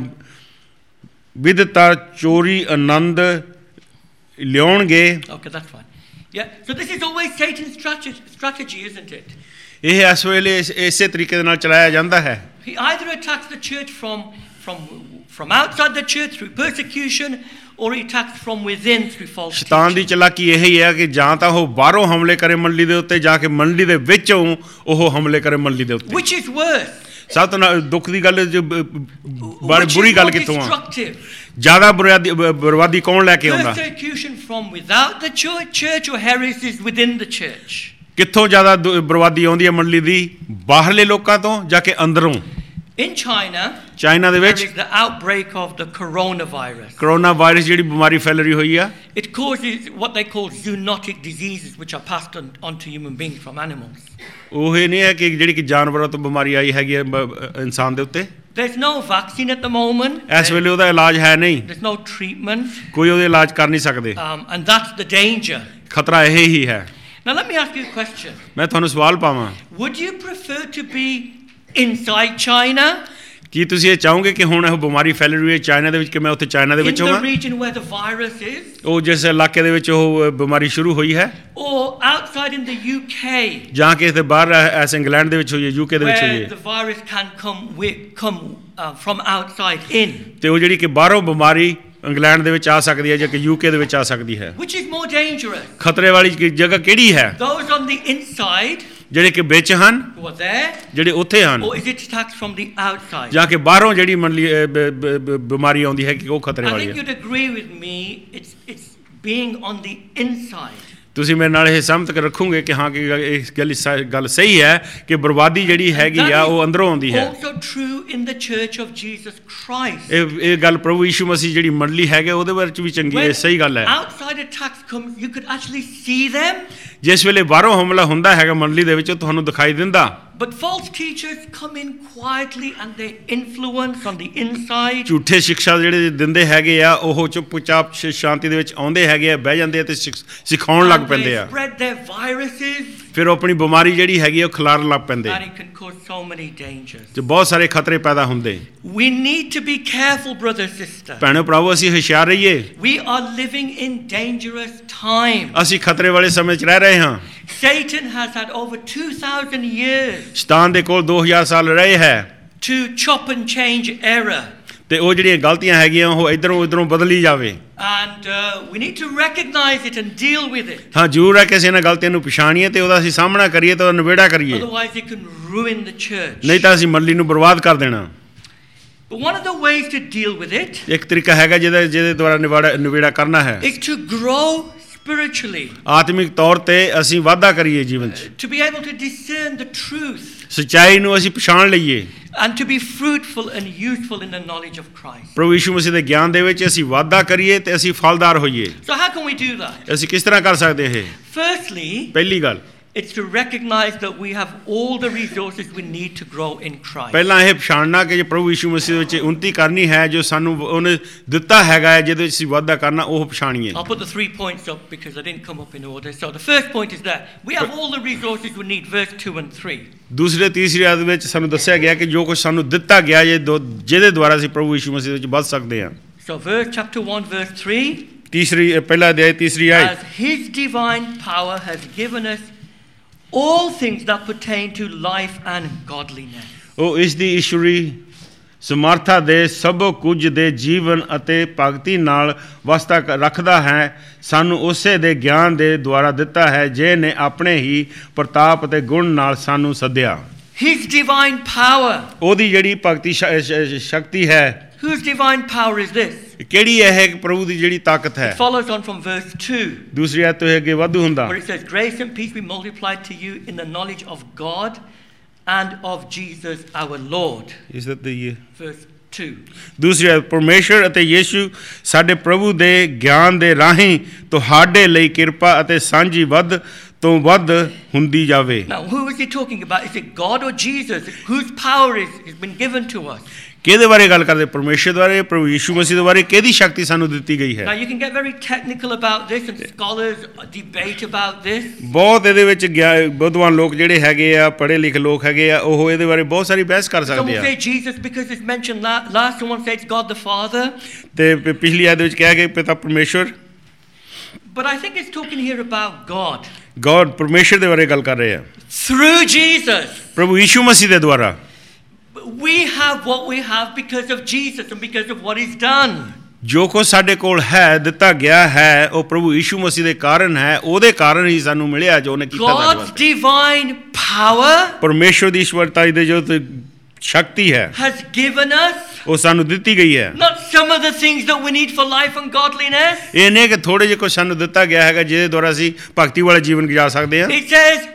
ਵਿਦਤਾ ਚੋਰੀ ਆਨੰਦ ਲਿਆਉਣਗੇ। Okay, that's fine. Yeah. So this is always Satan's strategy, strategy, isn't it? ਇਹ ਇਸ ਵੇਲੇ ਇਸ- ਇਸੇ ਤਰੀਕੇ ਦੇ ਨਾਲ ਚਲਾਇਆ ਜਾਂਦਾ ਹੈ। He either attacks the church from from from outside the church through persecution, or he attacks from within through false ਸ਼ੈਤਾਨ ਦੀ teaching. ਚਲਾਕੀ ਇਹ ਹੀ ਹੈ ਕਿ ਜਾਂ ਤਾਂ ਉਹ ਬਾਹਰੋਂ ਹਮਲੇ ਕਰੇ ਮੰਡਲੀ ਦੇ ਉੱਤੇ, ਜਾਂ ਕਿ ਮੰਡਲੀ ਦੇ ਵਿੱਚੋਂ ਉਹ ਹਮਲੇ ਕਰੇ ਮੰਡਲੀ ਦੇ ਉੱਤੇ। Which is worse? ਸਭ ਤੋਂ ਨਾ- ਦੁੱਖ ਦੀ ਗੱਲ ਜੋ ਬ- ਬ- ਬੜੀ Which ਬੁਰੀ is ਗੱਲ more ਕਿੱਥੋਂ ਆ? destructive? ਜ਼ਿਆਦਾ ਬੁਰਾਦੀ ਬ- ਬਰਬਾਦੀ ਕੌਣ ਲੈ ਕੇ ਆਉਂਦਾ? Persecution from without the church, church or heresies within the church? ਕਿੱਥੋਂ ਜ਼ਿਆਦਾ ਦੁ- ਬਰਬਾਦੀ ਆਉਂਦੀ ਹੈ ਮੰਡਲੀ ਦੀ? ਬਾਹਰਲੇ ਲੋਕਾਂ ਤੋਂ ਜਾਂ ਕਿ ਅੰਦਰੋਂ? In China, ਚਾਈਨਾ ਦੇ there ਵਿੱਚ is the outbreak of the coronavirus. Coronavirus ਜਿਹੜੀ ਬਿਮਾਰੀ ਫੈਲ ਰਹੀ ਹੋਈ ਆ, It causes what they call zoonotic diseases, which are passed on, on to human beings from animals. ਉਹ ਇਹ ਨਹੀਂ ਹੈ ਕਿ ਜਿਹੜੀ ਕਿ ਜਾਨਵਰਾਂ ਤੋਂ ਬਿਮਾਰੀ ਆਈ ਹੈਗੀ ਹੈ ਬ- ਇਨਸਾਨ ਦੇ ਉੱਤੇ। There's no vaccine at the moment. ਇਸ ਵੇਲੇ ਉਹਦਾ ਇਲਾਜ ਹੈ ਨਹੀਂ, There's no treatment, ਕੋਈ ਉਹਦੇ ਇਲਾਜ ਕਰ ਨਹੀਂ ਸਕਦੇ। um, and that's the danger. ਖਤਰਾ ਇਹ ਹੀ ਹੈ। Now, let me ask you a question. ਮੈਂ ਤੁਹਾਨੂੰ ਸਵਾਲ ਪਾਵਾਂ, Would you prefer to be inside China, ਕੀ ਤੁਸੀਂ ਇਹ ਚਾਹੋਗੇ ਕਿ ਹੁਣ ਇਹ ਬਿਮਾਰੀ ਫੈਲ ਰਹੀ ਹੈ ਚਾਈਨਾ ਦੇ ਵਿੱਚ, ਕਿ ਮੈਂ ਉੱਥੇ ਚਾਈਨਾ ਦੇ in ਵਿੱਚ the ਹੋਵਾਂ, region where the virus is, ਉਹ ਜਿਸ ਇਲਾਕੇ ਦੇ ਵਿੱਚ ਉਹ ਬਿਮਾਰੀ ਸ਼ੁਰੂ ਹੋਈ ਹੈ, or outside in the U K, ਜਾਂ ਕਿ ਇੱਥੇ ਬਾਹਰ ਐਸ ਇੰਗਲੈਂਡ ਦੇ ਵਿੱਚ ਹੋਈ ਹੈ, ਯੂਕੇ ਦੇ ਵਿੱਚ ਹੋਈ where ਹੈ, the virus can come with, come uh, from outside in? ਤੇ ਉਹ ਜਿਹੜੀ ਕਿ ਬਾਹਰੋਂ ਬਿਮਾਰੀ ਇੰਗਲੈਂਡ ਦੇ ਵਿੱਚ ਆ ਸਕਦੀ ਹੈ ਜਾਂ ਕਿ ਯੂਕੇ ਦੇ ਵਿੱਚ ਆ ਸਕਦੀ ਹੈ। Which is more dangerous? ਖਤਰੇ ਵਾਲੀ ਕੀ ਜਗ੍ਹਾ ਕਿਹੜੀ ਹੈ? Those on the inside ਜਿਹੜੇ ਕਿ ਵਿੱਚ ਹਨ, who are there, ਜਿਹੜੇ ਉੱਥੇ ਹਨ, or is it attacks from the outside? ਜਾਂ ਕਿ ਬਾਹਰੋਂ ਜਿਹੜੀ ਮੰਡਲੀ ਅਹ, ਬ- ਬ- ਬ- ਬਿਮਾਰੀ ਆਉਂਦੀ ਹੈ ਕਿ ਉਹ ਖਤਰੇ I ਵਾਲੀ think ਹੈ? you'd agree with me, it's, it's being on the inside. ਤੁਸੀਂ ਮੇਰੇ ਨਾਲ ਇਹ ਸਹਿਮਤ ਕਰ ਰੱਖੋਗੇ ਕਿ ਹਾਂ ਕਿ ਇਹ ਗੱਲ ਸ- ਗੱਲ ਸਹੀ ਹੈ ਕਿ ਬਰਬਾਦੀ ਜਿਹੜੀ ਹੈਗੀ That ਆ is ਉਹ ਅੰਦਰੋਂ ਆਉਂਦੀ ਹੈ। also true in the church of Jesus Christ. ਇਹ ਇਹ ਗੱਲ ਪ੍ਰਭੂ ਯੀਸ਼ੂ ਮਸੀਹ ਜਿਹੜੀ ਮੰਡਲੀ ਹੈਗੇ ਉਹਦੇ ਬਾਰੇ ਚ ਵੀ ਚੰਗੀ ਹੈ, When ਸਹੀ ਗੱਲ ਹੈ। outside attacks come, you could actually see them, ਜਿਸ ਵੇਲੇ ਬਾਹਰੋਂ ਹਮਲਾ ਹੁੰਦਾ ਹੈਗਾ ਮੰਡਲੀ ਦੇ ਵਿੱਚ, ਤੁਹਾਨੂੰ ਦਿਖਾਈ ਦਿੰਦਾ, but false teachers come in quietly and they influence on the inside. ਝੂਠੇ ਸਿੱਖਿਆ ਜਿਹੜੇ ਦਿੰਦੇ ਹੈਗੇ ਆ ਉਹ ਚੁੱਪਚਾਪ ਸ਼- ਸ਼ਾਂਤੀ ਦੇ ਵਿੱਚ ਆਉਂਦੇ ਹੈਗੇ ਆ, ਬਹਿ ਜਾਂਦੇ ਆ ਤੇ ਸਿਖ- ਸਿਖਾਉਣ ਲੱਗ And ਪੈਂਦੇ they ਆ, spread their viruses, ਫਿਰ ਉਹ ਆਪਣੀ ਬਿਮਾਰੀ ਜਿਹੜੀ ਹੈਗੀ ਆ ਉਹ ਖਿਲਾਰਨ ਲੱਗ ਪੈਂਦੇ, and it can cause so many dangers. ਤੇ ਬਹੁਤ ਸਾਰੇ ਖਤਰੇ ਪੈਦਾ ਹੁੰਦੇ। We need to be careful, brother, sister. ਭੈਣੋ ਭਰਾਵੋ, ਅਸੀਂ ਹੁਸ਼ਿਆਰ ਰਹੀਏ, We are living in dangerous times. ਅਸੀਂ ਖਤਰੇ ਵਾਲੇ ਸਮੇਂ 'ਚ ਰਹਿ ਰਹੇ ਹਾਂ। Satan has had over two thousand years ਸ਼ੈਤਾਨ ਦੇ ਕੋਲ ਦੋ ਹਜ਼ਾਰ ਸਾਲ ਰਹੇ ਹੈ, to chop and change error. ਤੇ ਉਹ ਜਿਹੜੀਆਂ ਗਲਤੀਆਂ ਹੈਗੀਆਂ ਉਹ ਇਧਰੋਂ ਉਧਰੋਂ ਬਦਲੀ ਜਾਵੇ। And uh, we need to recognize it and deal with it. ਹਾਂ, ਜ਼ਰੂਰ ਹੈ ਕਿ ਅਸੀਂ ਇਹਨਾਂ ਗਲਤੀਆਂ ਨੂੰ ਪਛਾਣੀਏ ਤੇ ਉਹਦਾ ਅਸੀਂ ਸਾਹਮਣਾ ਕਰੀਏ ਤੇ ਉਹਦਾ ਨਿਬੇੜਾ ਕਰੀਏ, Otherwise, it can ruin the church. ਨਹੀਂ ਤਾਂ ਅਸੀਂ ਮੰਡਲੀ ਨੂੰ ਬਰਬਾਦ ਕਰ ਦੇਣਾ। But one of the ways to deal with it ਇੱਕ ਤਰੀਕਾ ਹੈਗਾ ਜਿਹਦੇ ਜਿਹਦੇ ਦੁਆਰਾ ਨਿਬੇੜਾ ਨਿਬੇੜਾ ਕਰਨਾ ਹੈ, is to grow spiritually, ਆਤਮਿਕ ਤੌਰ ਤੇ ਅਸੀਂ ਵਾਧਾ ਕਰੀਏ ਜੀਵਨ 'ਚ, to be able to discern the truth, ਸੱਚਾਈ ਨੂੰ ਅਸੀਂ ਪਛਾਣ ਲਈਏ, and to be fruitful and useful in the knowledge of Christ. ਪ੍ਰਭੂ ਯੀਸ਼ੂ ਮਸੀਹ ਦੇ ਗਿਆਨ ਦੇ ਵਿੱਚ ਅਸੀਂ ਵਾਧਾ ਕਰੀਏ ਤੇ ਅਸੀਂ ਫਲਦਾਰ ਹੋਈਏ। So how can we do that? ਅਸੀਂ ਕਿਸ ਤਰ੍ਹਾਂ ਕਰ ਸਕਦੇ ਇਹ? Firstly, ਪਹਿਲੀ ਗੱਲ, It's to recognize that we have all the resources we need to grow in Christ. ਪਹਿਲਾਂ ਇਹ ਪਛਾਣਨਾ ਕਿ ਜੇ ਪ੍ਰਭੂ ਯਿਸੂ ਮਸੀਹ ਵਿੱਚ ਉन्नति ਕਰਨੀ ਹੈ ਜੋ ਸਾਨੂੰ ਉਹਨੇ ਦਿੱਤਾ ਹੈਗਾ ਹੈ ਜਿਹਦੇ ਵਿੱਚ ਅਸੀਂ ਵਾਧਾ ਕਰਨਾ ਉਹ ਪਛਾਣੀਏ. I'll put the three points up because I didn't come up in order. So the first point is that we have all the resources we need, verse two and three. ਦੂਸਰੇ ਤੀਸਰੀ ਆਇਤ ਵਿੱਚ ਸਾਨੂੰ ਦੱਸਿਆ ਗਿਆ ਕਿ ਜੋ ਕੁਝ ਸਾਨੂੰ ਦਿੱਤਾ ਗਿਆ ਜੇ ਜਿਹਦੇ ਦੁਆਰਾ ਅਸੀਂ ਪ੍ਰਭੂ ਯਿਸੂ ਮਸੀਹ ਵਿੱਚ ਵੱਧ ਸਕਦੇ ਹਾਂ. So verse chapter one verse three. ਤੀਸਰੀ ਪਹਿਲਾ ਅਧਿਆਇ ਤੀਸਰੀ ਆਇਤ. As his divine power has given us all things that pertain to life and godliness. ਉਹ ਇਸ ਦੀ ਈਸ਼ਵਰੀ ਸਮਰੱਥਾ ਦੇ ਸਭ ਕੁਝ ਦੇ ਜੀਵਨ ਅਤੇ ਭਗਤੀ ਨਾਲ ਵਾਸਤਾ ਰੱਖਦਾ ਹੈ ਸਾਨੂੰ ਉਸੇ ਦੇ ਗਿਆਨ ਦੇ ਦੁਆਰਾ ਦਿੱਤਾ ਹੈ ਜਿਹਨੇ ਆਪਣੇ ਹੀ ਪ੍ਰਤਾਪ ਅਤੇ ਗੁਣ ਨਾਲ ਸਾਨੂੰ ਸੱਦਿਆ. His divine power. ਉਹਦੀ ਜਿਹੜੀ ਭਗਤੀ ਸ਼ਕਤੀ ਹੈ. Whose divine power is this? ਕਿਹੜੀ ਹੈ ਪ੍ਰਭੂ ਦੀ ਜਿਹੜੀ ਤਾਕਤ ਹੈ. It follows on from verse two. ਦੂਸਰੀ ਆਇਤ ਤੋਂ ਅੱਗੇ ਵਾਧੂ ਹੁੰਦਾ. Where it says grace and peace be multiplied to you in the knowledge of God and of Jesus our Lord. ਇਸ ਤੇ ਇਹ verse two. ਦੂਸਰੀ ਆਇਤ ਪਰਮੇਸ਼ਰ ਅਤੇ ਯੀਸ਼ੂ ਸਾਡੇ ਪ੍ਰਭੂ ਦੇ ਗਿਆਨ ਦੇ ਰਾਹੀਂ ਤੁਹਾਡੇ ਲਈ ਕਿਰਪਾ ਅਤੇ ਸਾਂਝੀ ਵੱਧ ਤੋਂ ਵੱਧ ਹੁੰਦੀ ਜਾਵੇ. Now who is he talking about? Is it God or Jesus? Whose power is has been given to us? ਕਿਹਦੇ ਬਾਰੇ ਗੱਲ ਕਰਦੇ? ਪਰਮੇਸ਼ਰ ਬਾਰੇ, ਪ੍ਰਭੂ ਯਿਸੂ ਮਸੀਹ ਦੇ ਬਾਰੇ. ਕਿਹਦੀ ਸ਼ਕਤੀ ਸਾਨੂੰ ਦਿੱਤੀ ਗਈ ਹੈ? Now you can get very technical about this and scholars debate about this. ਬਹੁਤ ਇਹਦੇ ਵਿੱਚ ਵਿਦਵਾਨ ਲੋਕ ਜਿਹੜੇ ਹੈਗੇ ਆ, ਪੜ੍ਹੇ ਲਿਖੇ ਲੋਕ ਹੈਗੇ ਆ, ਉਹ ਇਹਦੇ ਬਾਰੇ ਬਹੁਤ ਸਾਰੀ ਬਹਿਸ ਕਰ ਸਕਦੇ ਆ. Some say Jesus because it's mentioned last. Someone says God the Father. ਤੇ ਪਿਛਲੀ ਆਇਤ ਵਿੱਚ ਕਿਹਾ ਗਿਆ ਪਿਤਾ ਪਰਮੇਸ਼ਰ. But I think it's talking here about God. God ਪਰਮੇਸ਼ਰ ਦੇ ਬਾਰੇ ਗੱਲ ਕਰ ਰਹੇ ਆ. Through Jesus. ਪ੍ਰਭੂ ਯਿਸੂ ਮਸੀਹ ਦੇ ਦੁਆਰਾ. We have what we have because of Jesus and because of what he's done. ਜੋ ਕੁਝ ਸਾਡੇ ਕੋਲ ਹੈ ਦਿੱਤਾ ਗਿਆ ਹੈ ਉਹ ਪ੍ਰਭੂ ਯਿਸੂ ਮਸੀਹ ਦੇ ਕਾਰਨ ਹੈ. ਉਹਦੇ ਕਾਰਨ ਹੀ ਸਾਨੂੰ ਮਿਲਿਆ ਜੋ ਉਹਨੇ ਕੀਤਾ. God's divine power ਪਰਮੇਸ਼ਰ ਦੀ ਈਸ਼ਵਰਤਾ ਦੀ ਜੋ ਸ਼ਕਤੀ ਹੈ has given us ਉਹ ਸਾਨੂੰ ਦਿੱਤੀ ਗਈ ਹੈ. not some of the things that we need for life and godliness. ਇਹ ਨਹੀਂ ਕਿ ਥੋੜੇ ਜਿਹੇ ਕੁਝ ਸਾਨੂੰ ਦਿੱਤਾ ਗਿਆ ਹੈਗਾ ਜਿਹਦੇ ਦੁਆਰਾ ਅਸੀਂ ਭਗਤੀ ਵਾਲਾ ਜੀਵਨ ਗੁਜ਼ਾਰ ਸਕਦੇ ਹਾਂ. It says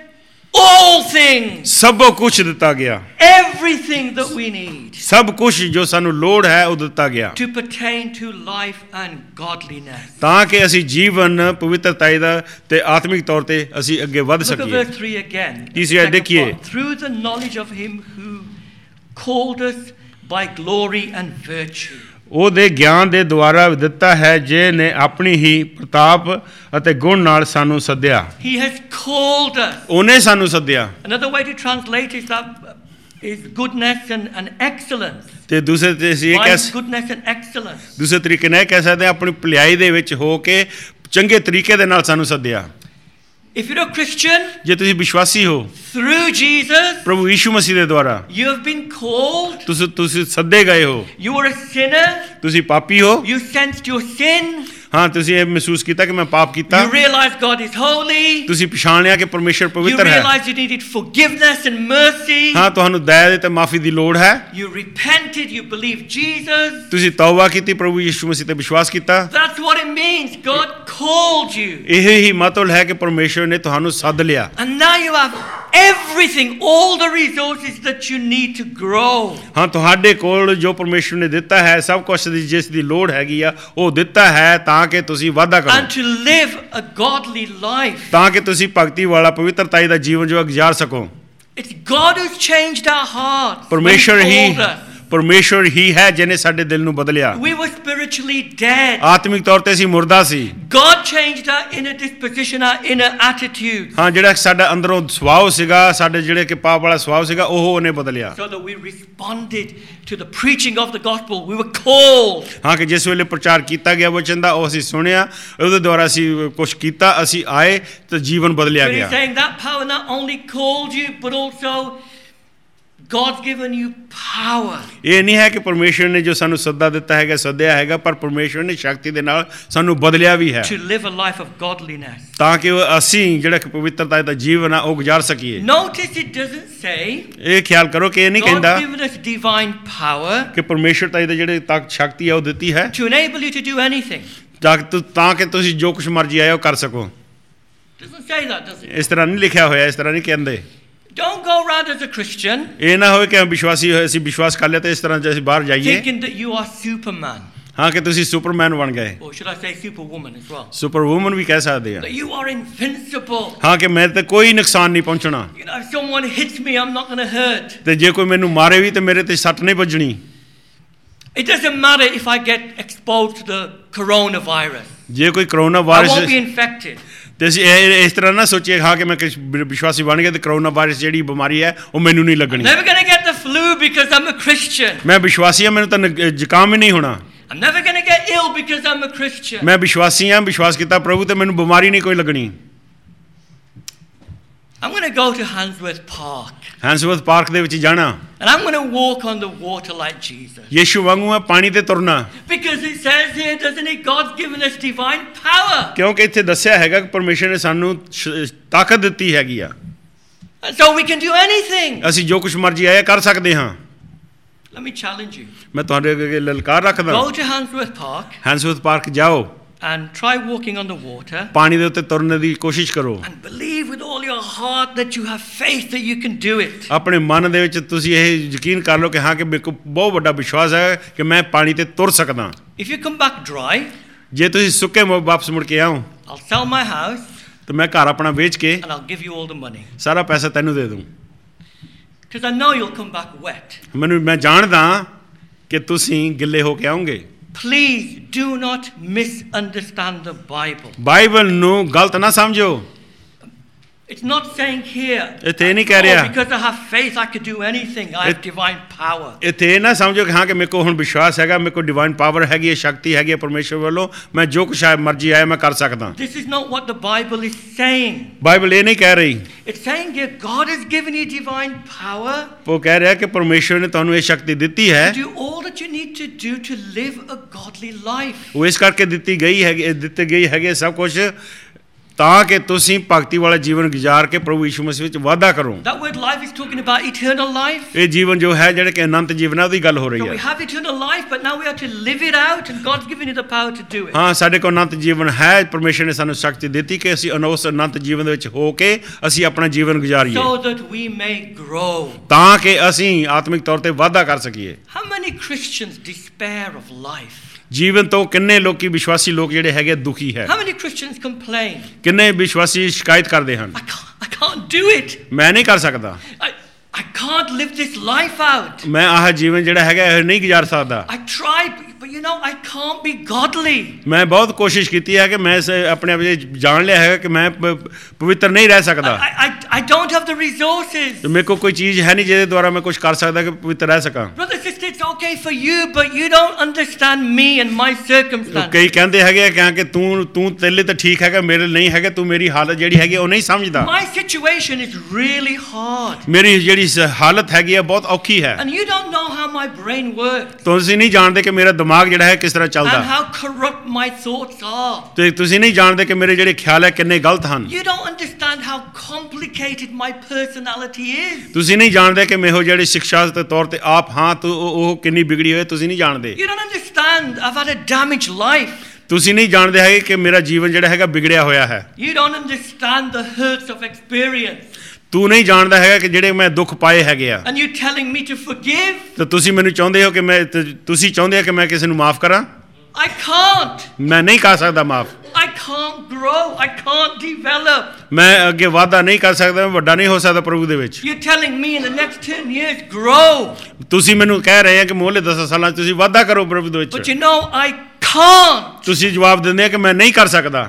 all things. ਸਭ ਕੁਝ ਦਿੱਤਾ ਗਿਆ. Everything that we need. ਸਭ ਕੁਝ ਜੋ ਸਾਨੂੰ ਲੋੜ ਹੈ ਉਹ ਦਿੱਤਾ ਗਿਆ. To pertain to life and godliness. ਤਾਂ ਕਿ ਅਸੀਂ ਜੀਵਨ ਪਵਿੱਤਰਤਾ ਦਾ ਤੇ ਆਤਮਿਕ ਤੌਰ ਤੇ ਅਸੀਂ ਅੱਗੇ ਵਧ ਸਕੀਏ. ਸਕੀਏ. Look at verse three again. ਤੀਸਰੀ ਆਇਤ ਦੇਖੀਏ. Through the knowledge of him who called us by glory and virtue. ਉਹਦੇ ਗਿਆਨ ਦੇ ਦੁਆਰਾ ਦਿੱਤਾ ਹੈ ਜਿਹਨੇ ਆਪਣੀ ਹੀ ਪ੍ਰਤਾਪ ਅਤੇ ਗੁਣ ਨਾਲ ਸਾਨੂੰ ਸੱਦਿਆ. He has called us. ਉਹਨੇ ਸਾਨੂੰ ਸੱਦਿਆ. Another way to translate is that is goodness and, and excellence. ਤੇ ਦੂਸਰੇ ਤੇ ਅਸੀਂ ਇਹ ਕਹਿ goodness and excellence. ਦੂਸਰੇ ਤਰੀਕੇ ਨਾਲ ਕਹਿ ਸਕਦੇ ਹਾਂ ਆਪਣੀ ਭਲਾਈ ਦੇ ਵਿੱਚ ਹੋ ਕੇ ਚੰਗੇ ਤਰੀਕੇ ਦੇ ਨਾਲ ਸਾਨੂੰ ਸੱਦਿਆ. If you're a Christian, ਜੇ ਤੁਸੀਂ ਵਿਸ਼ਵਾਸੀ ਹੋ through Jesus, ਪ੍ਰਭੂ ਯਿਸੂ ਮਸੀਹ ਦੇ ਦੁਆਰਾ you have been called. ਤੁਸੀਂ ਤੁਸੀਂ ਸੱਦੇ ਗਏ ਹੋ. You were a sinner. ਤੁਸੀਂ ਪਾਪੀ ਹੋ. You sensed your sin. ਹਾਂ ਤੁਸੀਂ ਇਹ ਮਹਿਸੂਸ ਕੀਤਾ ਕਿ ਮੈਂ ਪਾਪ ਕੀਤਾ. You realized God is holy. ਤੁਸੀਂ ਪਛਾਣ ਲਿਆ ਕਿ ਪਰਮੇਸ਼ਰ ਪਵਿੱਤਰ ਹੈ. You realized you needed forgiveness and mercy. ਹਾਂ ਤੁਹਾਨੂੰ ਦਇਆ ਤੇ ਮਾਫੀ ਦੀ ਲੋੜ ਹੈ. You repented. You believed Jesus. ਤੁਸੀਂ ਤੌਬਾ ਕੀਤੀ, ਪ੍ਰਭੂ ਯਿਸੂ ਮਸੀਹ ਤੇ ਵਿਸ਼ਵਾਸ ਕੀਤਾ. That's what it means. God called you. ਇਹ ਹੀ ਮਤਲਬ ਹੈ ਕਿ ਪਰਮੇਸ਼ਰ ਨੇ ਤੁਹਾਨੂੰ ਸੱਦ ਲਿਆ. And now you have everything, all the resources that you need to grow. ਹਾਂ ਤੁਹਾਡੇ ਕੋਲ ਜੋ ਪਰਮੇਸ਼ਰ ਨੇ ਦਿੱਤਾ ਹੈ ਸਭ ਕੁਝ ਜਿਸ ਦੀ ਲੋੜ ਹੈਗੀ ਆ ਉਹ ਦਿੱਤਾ ਹੈ ਤਾਂ ਕਿ ਤੁਸੀਂ ਵਾਧਾ ਕਰੋ. And to live a godly life. ਤਾਂ ਕਿ ਤੁਸੀਂ ਭਗਤੀ ਵਾਲਾ ਪਵਿੱਤਰਤਾ ਦਾ ਜੀਵਨ ਜੋ ਗੁਜ਼ਾਰ ਸਕੋ. It's God who's changed our hearts. ਪਰਮੇਸ਼ਰ ਹੀ ਪਰਮੇਸ਼ਰ ਹੀ ਹੈ ਜਿਹਨੇ ਸਾਡੇ ਦਿਲ ਨੂੰ ਬਦਲਿਆ. We were spiritually dead. ਆਤਮਿਕ ਤੌਰ ਤੇ ਅਸੀਂ ਮੁਰਦਾ ਸੀ. God changed our inner disposition, our inner attitude. ਹਾਂ ਜਿਹੜਾ ਸਾਡਾ ਅੰਦਰੋਂ ਸੁਭਾਅ ਸੀਗਾ, ਸਾਡੇ ਜਿਹੜੇ ਕਿ ਪਾਪ ਵਾਲਾ ਸੁਭਾਅ ਸੀਗਾ ਉਹ ਉਹਨੇ ਬਦਲਿਆ. So that we responded to the preaching of the gospel. We were called. ਹਾਂ ਕਿ ਜਿਸ ਵੇਲੇ ਪ੍ਰਚਾਰ ਕੀਤਾ ਗਿਆ ਵਚਨ ਦਾ ਉਹ ਅਸੀਂ ਸੁਣਿਆ, ਉਹਦੇ ਦੁਆਰਾ ਅਸੀਂ ਕੁਝ ਕੀਤਾ, ਅਸੀਂ ਆਏ ਤੇ ਜੀਵਨ ਬਦਲਿਆ ਗਿਆ. But he's saying that power not only called you but also God's given you power. ਇਹ ਨਹੀਂ ਹੈ ਕਿ ਪਰਮੇਸ਼ਰ ਨੇ ਜੋ ਸਾਨੂੰ ਸੱਦਾ ਦਿੱਤਾ ਹੈਗਾ ਸੱਦਿਆ ਹੈਗਾ, ਪਰ ਪਰਮੇਸ਼ਰ ਨੇ ਸ਼ਕਤੀ ਦੇ ਨਾਲ ਸਾਨੂੰ ਬਦਲਿਆ ਵੀ ਹੈ. To live a life of godliness. ਤਾਂ ਕਿ ਅਸੀਂ ਜਿਹੜਾ ਕਿ ਪਵਿੱਤਰਤਾ ਦਾ ਜੀਵਨ ਆ ਉਹ ਗੁਜ਼ਾਰ ਸਕੀਏ. Notice it doesn't say. ਇਹ ਖਿਆਲ ਕਰੋ ਕਿ ਇਹ ਨਹੀਂ ਕਹਿੰਦਾ God's given us divine power. ਕਿ ਪਰਮੇਸ਼ਰ ਤਾਂ ਇਹਦੇ ਜਿਹੜੇ ਤਾਕਤ ਸ਼ਕਤੀ ਆ ਉਹ ਦਿੱਤੀ ਹੈ. To enable you to do anything. ਤਾਂ ਕਿ ਤੁਸੀਂ ਜੋ ਕੁਝ ਮਰਜ਼ੀ ਆਏ ਉਹ ਕਰ ਸਕੋ. Doesn't say that, does it? ਇਸ ਤਰ੍ਹਾਂ ਨਹੀਂ ਲਿਖਿਆ ਹੋਇਆ, ਇਸ ਤਰ੍ਹਾਂ ਨਹੀਂ ਕਹਿੰਦੇ. Don't go around as a Christian. ਇਹ ਨਾ ਹੋਵੇ ਕਿ ਵਿਸ਼ਵਾਸੀ ਹੋਏ ਅਸੀਂ ਵਿਸ਼ਵਾਸ ਕਰ ਲਿਆ ਤੇ ਇਸ ਤਰ੍ਹਾਂ ਜੇ ਅਸੀਂ ਬਾਹਰ ਜਾਈਏ Thinking that you are Superman. ਹਾਂ ਕਿ ਤੁਸੀਂ ਸੁਪਰਮੈਨ ਬਣ ਗਏ, or should I say superwoman as well? ਸੁਪਰਵੂਮਨ ਵੀ ਕਹਿ ਸਕਦੇ ਆ, That you are invincible. ਹਾਂ ਕਿ ਮੇਰੇ ਤੇ ਕੋਈ ਨੁਕਸਾਨ ਨਹੀਂ ਪਹੁੰਚਣਾ, You know, if someone hits me, I'm not going to hurt. ਤੇ ਜੇ ਕੋਈ ਮੈਨੂੰ ਮਾਰੇ ਵੀ ਤੇ ਮੇਰੇ ਤੇ ਸੱਟ ਨਹੀਂ ਵੱਜਣੀ। It doesn't matter if I get exposed to the coronavirus. ਜੇ ਕੋਈ corona I virus won't be infected. ਤੇ ਅਸੀਂ ਇਹ- ਇਸ ਤਰ੍ਹਾਂ ਨਾ ਸੋਚੀਏ ਹਾਂ ਕਿ ਮੈਂ ਕਿਸ ਵਿਸ਼ਵਾਸੀ ਬਣ ਗਿਆ ਤੇ ਕਰੋਨਾ ਵਾਇਰਸ ਜਿਹੜੀ ਬਿਮਾਰੀ ਹੈ ਉਹ ਮੈਨੂੰ ਨਹੀਂ I'm ਲੱਗਣੀ, never going to get the flu because I'm a Christian. ਮੈਂ ਵਿਸ਼ਵਾਸੀ ਹਾਂ, ਮੈਨੂੰ ਤਾਂ ਨ- ਜ਼ੁਕਾਮ ਹੀ ਨਹੀਂ ਹੋਣਾ, I'm never going to get ill because I'm a Christian. ਮੈਂ ਵਿਸ਼ਵਾਸੀ ਹਾਂ, ਵਿਸ਼ਵਾਸ ਕੀਤਾ ਪ੍ਰਭੂ ਤੇ ਮੈਨੂੰ ਬਿਮਾਰੀ ਨਹੀਂ ਕੋਈ ਲੱਗਣੀ। I'm going to go to Handsworth Park Handsworth Park ਦੇ ਵਿੱਚ ਜਾਣਾ, and I'm going to walk on the water like Jesus. Yishu ਵਾਂਗੂ ਮੈਂ ਪਾਣੀ ਤੇ ਤੁਰਨਾ, Because it says here, doesn't it, God's given us divine power. ਕਿਉਂਕਿ ਇੱਥੇ ਦੱਸਿਆ ਹੈਗਾ ਕਿ ਪਰਮੇਸ਼ਰ ਨੇ ਸਾਨੂੰ ਸ਼- ਤਾਕਤ ਦਿੱਤੀ ਹੈਗੀ ਆ, And so we can do anything. ਅਸੀਂ ਜੋ ਕੁਝ ਮਰਜ਼ੀ ਆਇਆ ਕਰ ਸਕਦੇ ਹਾਂ। Let me challenge you. ਮੈਂ ਤੁਹਾਡੇ ਅੱਗੇ ਲਲਕਾਰ ਰੱਖਦਾ, Go to Handsworth Park Handsworth Park ਜਾਓ, and try walking on the water ਪਾਣੀ ਦੇ ਉੱਤੇ ਤੁਰਨ ਦੀ ਕੋਸ਼ਿਸ਼ ਕਰੋ, and believe with all your heart that you have faith that you can do it. ਆਪਣੇ ਮਨ ਦੇ ਵਿੱਚ ਤੁਸੀਂ ਇਹ ਯਕੀਨ ਕਰ ਲਓ ਕਿ ਹਾਂ ਕਿ ਮੇਰੇ ਕੋਲ ਬਹੁਤ ਵੱਡਾ ਵਿਸ਼ਵਾਸ ਹੈ ਕਿ ਮੈਂ ਪਾਣੀ ਤੇ ਤੁਰ ਸਕਦਾ। If you come back dry, ਜੇ ਤੁਸੀਂ ਸੁੱਕੇ ਮੁੜ ਵਾਪਸ ਮੁੜ ਕੇ ਆਓ I'll sell my house ਤਾਂ ਮੈਂ ਘਰ ਆਪਣਾ ਵੇਚ ਕੇ and I'll give you all the money. ਸਾਰਾ ਪੈਸਾ ਤੈਨੂੰ ਦੇ ਦੂੰ, Because I know you'll come back wet. ਮੈਨੂੰ ਮੈਂ ਜਾਣਦਾ ਕਿ ਤੁਸੀਂ ਗਿੱਲੇ ਹੋ ਕੇ ਆਓਗੇ। Please do not misunderstand the Bible. Bible ਨੂੰ ਗਲਤ ਨਾ ਸਮਝੋ, It's not saying here, ਇੱਥੇ ਇਹ ਨਹੀਂ ਕਹਿ oh, ਰਿਹਾ, because I have faith I could do anything. I have It- divine power. ਇੱਥੇ ਇਹ ਨਾ ਸਮਝੋ ਕਿ ਹਾਂ ਕਿ ਮੇਰੇ ਕੋਲ ਹੁਣ ਵਿਸ਼ਵਾਸ ਹੈਗਾ, ਮੇਰੇ ਕੋਲ ਡਿਵਾਈਨ ਪਾਵਰ ਹੈਗੀ ਹੈ, ਸ਼ਕਤੀ ਹੈਗੀ ਹੈ ਪਰਮੇਸ਼ਰ ਵੱਲੋਂ, ਮੈਂ ਜੋ ਕੁਛ ਆਏ ਮਰਜ਼ੀ ਆਏ ਮੈਂ ਕਰ ਸਕਦਾ। This is not what the Bible is saying. Bible ਇਹ ਨਹੀਂ ਕਹਿ ਰਹੀ, It's saying here God has given you divine power ਉਹ ਕਹਿ ਰਿਹਾ ਕਿ ਪਰਮੇਸ਼ਰ ਨੇ ਤੁਹਾਨੂੰ ਇਹ ਸ਼ਕਤੀ ਦਿੱਤੀ ਹੈ, to do all that you need to do to live a godly life. ਉਹ ਇਸ ਕਰਕੇ ਦਿੱਤੀ ਗਈ ਹੈਗੀ, ਦਿੱਤੀ ਗਈ ਹੈਗੀ ਸਭ ਕੁਝ ਤਾਂ ਕਿ ਤੁਸੀਂ ਭਗਤੀ ਵਾਲਾ ਜੀਵਨ ਗੁਜ਼ਾਰ ਕੇ ਪ੍ਰਭੂ ਯਿਸੂ ਮਸੀਹ ਵਿੱਚ ਵਾਧਾ ਕਰੋ। That word life is talking about eternal life. ਇਹ ਜੀਵਨ ਜੋ ਹੈ ਜਿਹੜੇ ਕਿ ਅਨੰਤ ਜੀਵਨ ਹੈ ਉਹਦੀ ਗੱਲ ਹੋ ਰਹੀ So we ਹੈ। have eternal life, but now we have to live it out, and God's given you the power to do it. ਹਾਂ, ਸਾਡੇ ਕੋਲ ਅਨੰਤ ਜੀਵਨ ਹੈ, ਪਰਮੇਸ਼ਰ ਨੇ ਸਾਨੂੰ ਸ਼ਕਤੀ ਦਿੱਤੀ ਕਿ ਅਸੀਂ ਉਸ ਅਨੰਤ ਜੀਵਨ ਦੇ ਵਿੱਚ ਹੋ ਕੇ ਅਸੀਂ ਆਪਣਾ ਜੀਵਨ ਗੁਜ਼ਾਰੀਏ So that we may grow. ਤਾਂ ਕਿ ਅਸੀਂ ਆਤਮਿਕ ਤੌਰ ਤੇ ਵਾਧਾ ਕਰ ਸਕੀਏ। How many Christians despair of life? ਜੀਵਨ ਤੋਂ ਕਿੰਨੇ ਲੋਕੀ ਵਿਸ਼ਵਾਸੀ ਲੋਕ ਜਿਹੜੇ ਹੈਗੇ ਦੁਖੀ ਹੈ, How many Christians complain? ਕਿੰਨੇ ਵਿਸ਼ਵਾਸੀ ਸ਼ਿਕਾਇਤ ਕਰਦੇ ਹਨ, I can't, I can't do it. ਮੈਂ ਨਹੀਂ ਕਰ ਸਕਦਾ, I, I can't live this life out. ਮੈਂ ਆਹ ਜੀਵਨ ਜਿਹੜਾ ਹੈਗਾ ਇਹ ਨਹੀਂ ਗੁਜ਼ਾਰ ਸਕਦਾ। I tried, but, but you know, I can't be godly. ਮੈਂ ਬਹੁਤ ਕੋਸ਼ਿਸ਼ ਕੀਤੀ ਹੈ ਕਿ ਮੈਂ ਇਸ ਆਪਣੇ ਆਪ ਵਿੱਚ ਜਾਣ ਲਿਆ ਹੈਗਾ ਕਿ ਮੈਂ ਪ- ਪਵਿੱਤਰ ਨਹੀਂ ਰਹਿ ਸਕਦਾ, I, I, I don't have the resources. ਤੇ ਮੇਰੇ ਕੋਲ ਕੋਈ ਚੀਜ਼ ਹੈ ਨਹੀਂ ਜਿਹਦੇ ਦੁਆਰਾ ਮੈਂ ਕੁਝ ਕਰ ਸਕਦਾ ਕਿ ਪਵਿੱਤਰ ਰਹਿ ਸਕਾਂ। Brother, sister, it's okay for you, but you don't understand me and my circumstances. ਕਈ ਕਹਿੰਦੇ ਹੈਗੇ ਆ ਕਿ ਤੂੰ ਤੂੰ ਤੇਰੇ ਲਈ ਤਾਂ ਠੀਕ ਹੈਗਾ, ਮੇਰੇ ਲਈ ਨਹੀਂ ਹੈਗਾ, ਤੂੰ ਮੇਰੀ ਹਾਲਤ ਜਿਹੜੀ ਹੈਗੀ ਉਹ ਨਹੀਂ ਸਮਝਦਾ, My situation is really hard. ਮੇਰੀ ਜਿਹੜੀ ਸ- ਹਾਲਤ ਹੈਗੀ ਆ ਬਹੁਤ ਔਖੀ ਹੈ, And you don't know how my brain works ਤੁਸੀਂ ਨਹੀਂ ਜਾਣਦੇ ਕਿ ਮੇਰਾ ਦਿਮਾਗ ਜਿਹੜਾ ਹੈ ਕਿਸ ਤਰ੍ਹਾਂ and ਚੱਲਦਾ, how corrupt my thoughts are. ਤੇ ਤੁਸੀਂ ਨਹੀਂ ਜਾਣਦੇ ਕਿ ਮੇਰੇ ਜਿਹੜੇ ਖਿਆਲ ਹੈ ਕਿੰਨੇ ਗਲਤ ਹਨ, You don't understand how complicated my personality is. ਤੁਸੀਂ ਨਹੀਂ ਜਾਣਦੇ ਕਿ ਮੈਂ ਉਹ ਜਿਹੜੇ ਸਿੱਖਿਆ ਦੇ ਤੌਰ ਤੇ ਆਪ ਹਾਂ ਤੂੰ ਉਹ ਉਹ ਕਿੰਨੀ ਵਿਗੜੀ ਹੋਈ ਤੁਸੀਂ ਨਹੀਂ ਜਾਣਦੇ, You don't understand I've had a damaged life. ਤੁਸੀਂ ਨਹੀਂ ਜਾਣਦੇ ਹੈਗੇ ਕਿ ਮੇਰਾ ਜੀਵਨ ਜਿਹੜਾ ਹੈਗਾ ਵਿਗੜਿਆ ਹੋਇਆ ਹੈ, You don't understand the hurts of experience. ਤੂੰ ਨਹੀਂ ਜਾਣਦਾ ਹੈਗਾ ਕਿ ਜਿਹੜੇ ਮੈਂ ਦੁੱਖ ਪਾਏ ਹੈਗੇ ਆ, And you telling me to forgive? ਤੇ ਤੁਸੀਂ ਮੈਨੂੰ ਚਾਹੁੰਦੇ ਹੋ ਕਿ ਮੈਂ ਤੇ ਤੁਸੀਂ ਚਾਹੁੰਦੇ ਹੋ ਕਿ ਮੈਂ ਕਿਸੇ ਨੂੰ ਮਾਫ ਕਰਾਂ, I can't. ਮੈਂ ਨਹੀਂ ਕਰ ਸਕਦਾ ਮਾਫ, I can't grow. I can't develop. ਮੈਂ ਅੱਗੇ ਵਾਧਾ ਨਹੀਂ ਕਰ ਸਕਦਾ, ਮੈਂ ਵੱਡਾ ਨਹੀਂ ਹੋ ਸਕਦਾ ਪ੍ਰਭੂ ਦੇ ਵਿੱਚ। You're telling me in the next ten years, grow. ਤੁਸੀਂ ਮੈਨੂੰ ਕਹਿ ਰਹੇ ਆ ਕਿ ਮੋਹਲੇ ਦਸ ਸਾਲਾਂ 'ਚ ਤੁਸੀਂ ਵਾਧਾ ਕਰੋ ਪ੍ਰਭੂ ਦੇ But ਵਿੱਚ, you know, I can't. ਤੁਸੀਂ ਜਵਾਬ ਦਿੰਦੇ ਆ ਕਿ ਮੈਂ ਨਹੀਂ ਕਰ ਸਕਦਾ।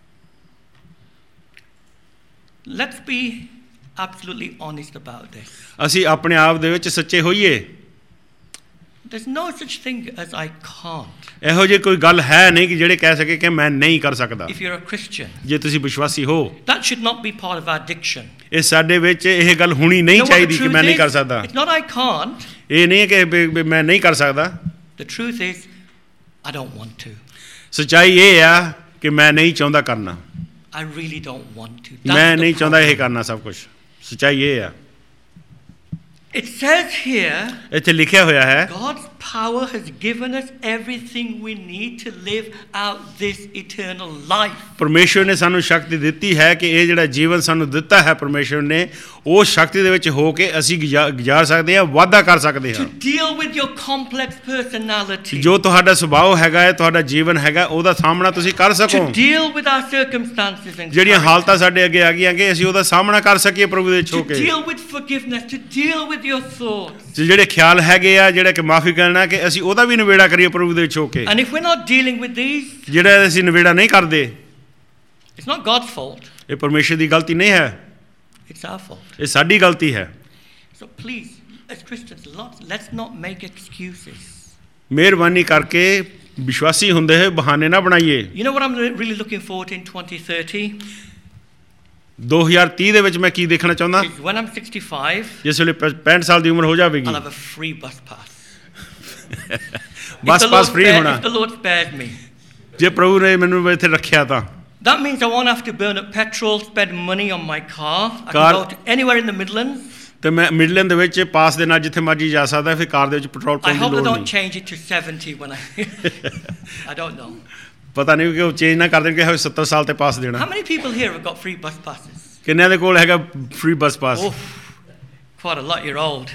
Let's be absolutely honest about this. ਅਸੀਂ ਆਪਣੇ ਆਪ ਦੇ ਵਿੱਚ ਸੱਚੇ ਹੋਈਏ, There's no such thing as I can't. ਇਹੋ ਜਿਹੀ ਕੋਈ ਗੱਲ ਹੈ ਨਹੀਂ ਕਿ ਜਿਹੜੇ ਕਹਿ ਸਕੇ ਕਿ ਮੈਂ ਨਹੀਂ ਕਰ ਸਕਦਾ। If you're a Christian, ਜੇ ਤੁਸੀਂ ਵਿਸ਼ਵਾਸੀ ਹੋ, that should not be part of our diction. ਇਹ ਸਾਡੇ ਵਿੱਚ ਇਹ ਗੱਲ ਹੋਣੀ You ਨਹੀਂ know what ਚਾਹੀਦੀ the ਕਿ truth ਮੈਂ ਨਹੀਂ ਕਰ is? ਸਕਦਾ। It's not I can't. ਇਹ ਨਹੀਂ ਹੈ ਕਿ ਵੀ- ਵੀ ਮੈਂ ਨਹੀਂ ਕਰ ਸਕਦਾ, The truth is, I don't want to. ਸੱਚਾਈ ਇਹ ਆ ਕਿ ਮੈਂ ਨਹੀਂ ਚਾਹੁੰਦਾ ਕਰਨਾ, I really don't want to. ਮੈਂ That's the ਨਹੀਂ ਚਾਹੁੰਦਾ ਇਹ problem. ਕਰਨਾ ਸਭ ਕੁਝ। ਸੱਚਾਈ ਇਹ ਆ, It says here, ਇੱਥੇ ਲਿਖਿਆ ਹੋਇਆ ਹੈ God's power has given us everything we need to live out this eternal life. ਪਰਮੇਸ਼ਵਰ ਨੇ ਸਾਨੂੰ ਸ਼ਕਤੀ ਦਿੱਤੀ ਹੈ ਕਿ ਇਹ ਜਿਹੜਾ ਜੀਵਨ ਸਾਨੂੰ ਦਿੱਤਾ ਹੈ ਪਰਮੇਸ਼ਵਰ ਨੇ ਉਹ ਸ਼ਕਤੀ ਦੇ ਵਿੱਚ ਹੋ ਕੇ ਅਸੀਂ ਗੁਜ਼ਾਰ ਸਕਦੇ ਹਾਂ, ਵਾਧਾ ਕਰ ਸਕਦੇ ਹਾਂ। To deal with your complex personality. ਜੋ ਤੁਹਾਡਾ ਸੁਭਾਅ ਹੈਗਾ ਹੈ, ਤੁਹਾਡਾ ਜੀਵਨ ਹੈਗਾ, ਉਹਦਾ ਸਾਹਮਣਾ ਤੁਸੀਂ ਕਰ ਸਕੋ। To deal with our circumstances and ਜਿਹੜੀਆਂ ਹਾਲਤਾਂ ਸਾਡੇ ਅੱਗੇ ਆ ਗਈਆਂ ਕਿ ਅਸੀਂ ਉਹਦਾ ਸਾਹਮਣਾ ਕਰ ਸਕੀਏ ਪ੍ਰਭੂ ਦੇ ਵਿੱਚ ਹੋ to K. deal with forgiveness, to deal with your thoughts. ਜਿਹੜੇ ਖਿਆਲ ਹੈਗੇ ਆ ਜਿਹੜੇ ਕਿ ਮਾਫੀ ਕਰਨਾ ਕਿ ਅਸੀਂ ਉਹਦਾ ਵੀ ਨਿਬੇੜਾ ਕਰੀਏ ਪ੍ਰਭੂ ਦੇ ਵਿੱਚ ਹੋ ਕੇ। And if we're not dealing with these, ਜਿਹੜਾ ਅਸੀਂ ਨਿਬੇੜਾ ਨਹੀਂ ਕਰਦੇ, it's not God's fault. ਇਹ ਪਰਮੇਸ਼ਰ ਦੀ ਗਲਤੀ ਨਹੀਂ ਹੈ, It's our fault. ਇਹ ਸਾਡੀ ਗਲਤੀ ਹੈ। So please, as Christians, lot- let's not make excuses. ਮਿਹਰਬਾਨੀ ਕਰਕੇ ਵਿਸ਼ਵਾਸੀ ਹੁੰਦੇ ਹੋਏ ਬਹਾਨੇ ਨਾ ਬਣਾਈਏ। You know what I'm re- really looking forward to in twenty thirty? ਦੋ ਹਜ਼ਾਰ ਤੀਹ ਦੇ ਵਿੱਚ ਮੈਂ ਕੀ ਦੇਖਣਾ ਚਾਹੁੰਦਾ? Is when I'm sixty-five, ਜਿਸ ਵੇਲੇ ਪੈਂਹਠ ਸਾਲ ਦੀ ਉਮਰ ਹੋ ਜਾਵੇਗੀ, I'll have a free bus pass. Bus If the pass Lord free spare- ਹੋਣਾ। If the Lord spares me. ਜੇ ਪ੍ਰਭੂ ਨੇ ਮੈਨੂੰ ਇੱਥੇ ਰੱਖਿਆ ਤਾਂ That means I won't have to burn up petrol, spend money on my car. I Car- can go to anywhere in the Midlands. ਤੇ ਮੈਂ ਮਿਡਲੈਂਡ ਦੇ ਵਿੱਚ ਪਾਸ ਦੇ ਨਾਲ ਜਿੱਥੇ ਮਰਜੀ ਜਾ ਸਕਦਾ, ਫਿਰ ਕਾਰ ਦੇ ਵਿੱਚ ਪੈਟਰੋਲ I ਪਾਉਣ ਦੀ hope they ਲੋੜ don't ਨਹੀਂ। change it to seventy when I... I don't know. ਪਤਾ ਨਹੀਂ ਕਿ ਉਹ ਚੇਂਜ ਨਾ ਕਰ ਦੇਣ ਕਿ ਸੱਤਰ ਸਾਲ ਤੇ ਪਾਸ ਦੇਣਾ। How many people here have got free bus passes? ਕਿੰਨਿਆਂ ਦੇ ਕੋਲ ਹੈਗਾ free bus pass? Oh, quite a lot. You're old.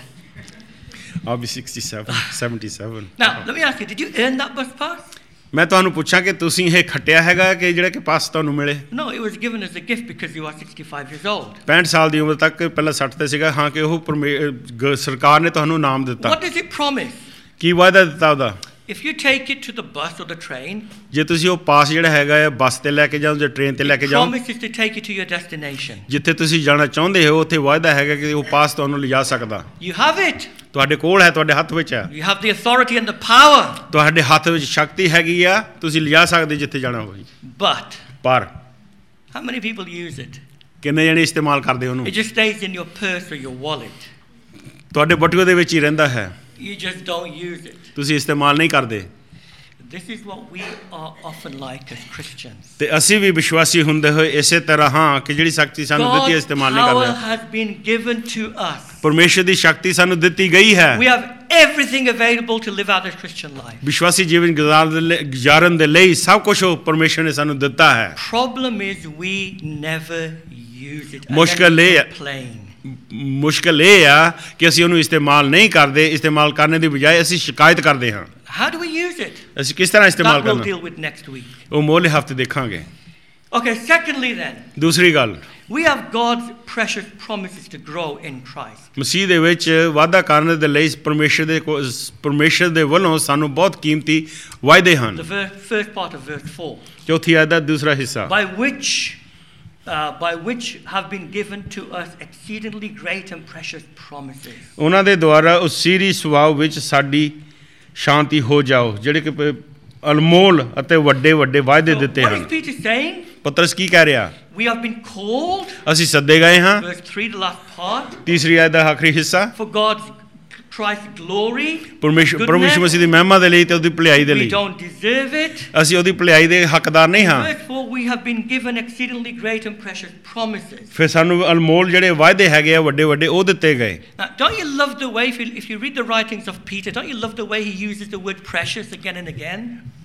I'll be sixty-seven, seventy-seven. Now, let me ask you, did you earn that bus pass? ਮੈਂ ਤੁਹਾਨੂੰ ਪੁੱਛਾਂ ਕਿ ਤੁਸੀਂ ਇਹ ਖੱਟਿਆ ਹੈਗਾ ਕਿ ਜਿਹੜਾ ਕਿ ਪਾਸ ਤੁਹਾਨੂੰ ਮਿਲੇ? No, it was given as a gift because you are sixty-five years old. ਪੈਂਹਠ ਸਾਲ ਦੀ ਉਮਰ ਤੱਕ ਪਹਿਲਾਂ ਸੱਠ ਤੇ ਸੀਗਾ, ਹਾਂ ਕਿ ਉਹ ਪਰਮੇ- ਗ- ਸਰਕਾਰ ਨੇ ਤੁਹਾਨੂੰ ਨਾਮ ਦਿੱਤਾ। What does it promise? ਕੀ ਵਾਅਦਾ ਦਿੱਤਾ ਉਹਦਾ? If you take it to the bus or the train, ਜੇ ਤੁਸੀਂ ਉਹ ਪਾਸ ਜਿਹੜਾ ਹੈਗਾ ਹੈ ਬੱਸ ਤੇ ਲੈ ਕੇ ਜਾਓ ਜਾਂ ਟ੍ਰੇਨ ਤੇ ਲੈ ਕੇ ਜਾਓ, promises to take you to your destination. ਜਿੱਥੇ ਤੁਸੀਂ ਜਾਣਾ ਚਾਹੁੰਦੇ ਹੋ ਉੱਥੇ ਵਾਅਦਾ ਹੈਗਾ ਕਿ ਉਹ ਪਾਸ ਤੁਹਾਨੂੰ ਲਿਜਾ ਸਕਦਾ। You have it. ਤੁਹਾਡੇ ਕੋਲ ਹੈ, ਤੁਹਾਡੇ ਹੱਥ ਵਿੱਚ ਹੈ, You have the authority and the power. ਤੁਹਾਡੇ ਹੱਥ ਵਿੱਚ ਸ਼ਕਤੀ ਹੈਗੀ ਆ, ਤੁਸੀਂ ਲਿਜਾ ਸਕਦੇ ਜਿੱਥੇ ਜਾਣਾ ਹੋਵੇ। But ਪਰ how many people use it? ਕਿੰਨੇ ਜਣੇ ਇਸਤੇਮਾਲ ਕਰਦੇ ਉਹਨੂੰ? It just stays in your purse or your wallet. ਤੁਹਾਡੇ ਬਟੂਏ ਦੇ ਵਿੱਚ ਹੀ ਰਹਿੰਦਾ ਹੈ, You just don't use it. ਤੁਸੀਂ ਇਸਤੇਮਾਲ ਨਹੀਂ ਕਰਦੇ। This is what we are often like as Christians. ਤੇ ਅਸੀਂ ਵੀ ਵਿਸ਼ਵਾਸੀ ਹੁੰਦੇ ਹੋਏ ਇਸੇ ਤਰ੍ਹਾਂ ਹਾਂ ਕਿ ਜਿਹੜੀ ਸ਼ਕਤੀ ਸਾਨੂੰ ਦਿੱਤੀ ਹੈ God's ਇਸਤੇਮਾਲ ਨਹੀਂ power ਕਰਦੇ। has been given to us. ਪਰਮੇਸ਼ਰ ਦੀ ਸ਼ਕਤੀ ਸਾਨੂੰ ਦਿੱਤੀ ਗਈ ਹੈ। We have everything available to live out this Christian life. ਵਿਸ਼ਵਾਸੀ ਜੀਵਨ ਗੁਜ਼ਾਰਨ ਦੇ ਲਈ- ਗੁਜ਼ਾਰਨ ਦੇ ਲਈ ਸਭ ਕੁਝ ਉਹ ਪਰਮੇਸ਼ਰ ਨੇ ਸਾਨੂੰ ਦਿੱਤਾ ਹੈ। Problem is we never use it. And ਮੁਸ਼ਕਿਲ then we ਇਹ ਹੈ- complain. ਮੁਸ਼ਕਿਲ ਇਹ ਆ ਕਿ ਅਸੀਂ ਉਹਨੂੰ ਇਸਤੇਮਾਲ ਨਹੀਂ ਕਰਦੇ, ਇਸਤੇਮਾਲ ਕਰਨ ਦੀ ਬਜਾਏ ਅਸੀਂ ਸ਼ਿਕਾਇਤ ਕਰਦੇ ਹਾਂ। How do we use it? ਅਸੀਂ ਕਿਸ ਤਰ੍ਹਾਂ ਇਸਤੇਮਾਲ That we'll ਕਰਨਾ, deal with next week. ਉਹ ਮੋਲੇ ਹਫ਼ਤੇ ਦੇਖਾਂਗੇ। Okay, secondly then, ਦੂਸਰੀ ਗੱਲ, we have God's precious promises to grow in Christ. ਮਸੀਹ ਦੇ ਵਿੱਚ ਵਾਅਦਾ ਕਰਨ ਦੇ ਲਈ ਪਰਮੇਸ਼ਰ ਦੇ ਕੋ- ਪਰਮੇਸ਼ਰ ਦੇ ਵੱਲੋਂ ਸਾਨੂੰ ਬਹੁਤ ਕੀਮਤੀ ਵਾਅਦੇ ਹਨ। The ver- first part of verse four. ਚੌਥੀ ਆਇਤ ਦਾ ਦੂਸਰਾ ਹਿੱਸਾ, By which Uh, by which have been given to us exceedingly great and precious promises. ਉਹਨਾਂ ਦੇ ਦੁਆਰਾ ਉਸੀਰੀ ਸੁਭਾਅ ਵਿੱਚ ਸਾਡੀ ਸ਼ਾਂਤੀ ਹੋ ਜਾਓ, ਜਿਹੜੇ ਕਿ ਪ- ਅਨਮੋਲ ਅਤੇ ਵੱਡੇ ਵੱਡੇ ਵਾਅਦੇ So ਦਿੱਤੇ what ਹਨ। is Peter saying? ਪਤਰਸ ਕੀ ਕਹਿ ਰਿਹਾ? We have been called, ਅਸੀਂ ਸੱਦੇ ਗਏ ਹਾਂ, verse three, the last part, ਤੀਸਰੀ ਆਇਤ ਦਾ ਆਖਰੀ ਹਿੱਸਾ, for God's Christ's glory, ਪਰਮੇਸ਼ਰ ਪ੍ਰਭੂ ਯਿਸੂ goodness. ਮਸੀਹ ਦੀ ਮਹਿਮਾ ਦੇ ਲਈ ਤੇ ਉਹਦੀ ਭਲਾਈ ਦੇ We ਲਈ। don't deserve it. ਅਸੀਂ ਉਹਦੀ ਭਲਾਈ ਦੇ ਹੱਕਦਾਰ ਨਹੀਂ ਹਾਂ। Verse four, we have been given exceedingly great and precious promises. ਫਿਰ ਸਾਨੂੰ ਅਨਮੋਲ ਜਿਹੜੇ ਵਾਅਦੇ ਹੈਗੇ ਆ ਵੱਡੇ ਵੱਡੇ ਉਹ ਦਿੱਤੇ ਗਏ। Now, don't you love the way, if you, if you read the writings of Peter, don't you love the way he uses the word precious again and again?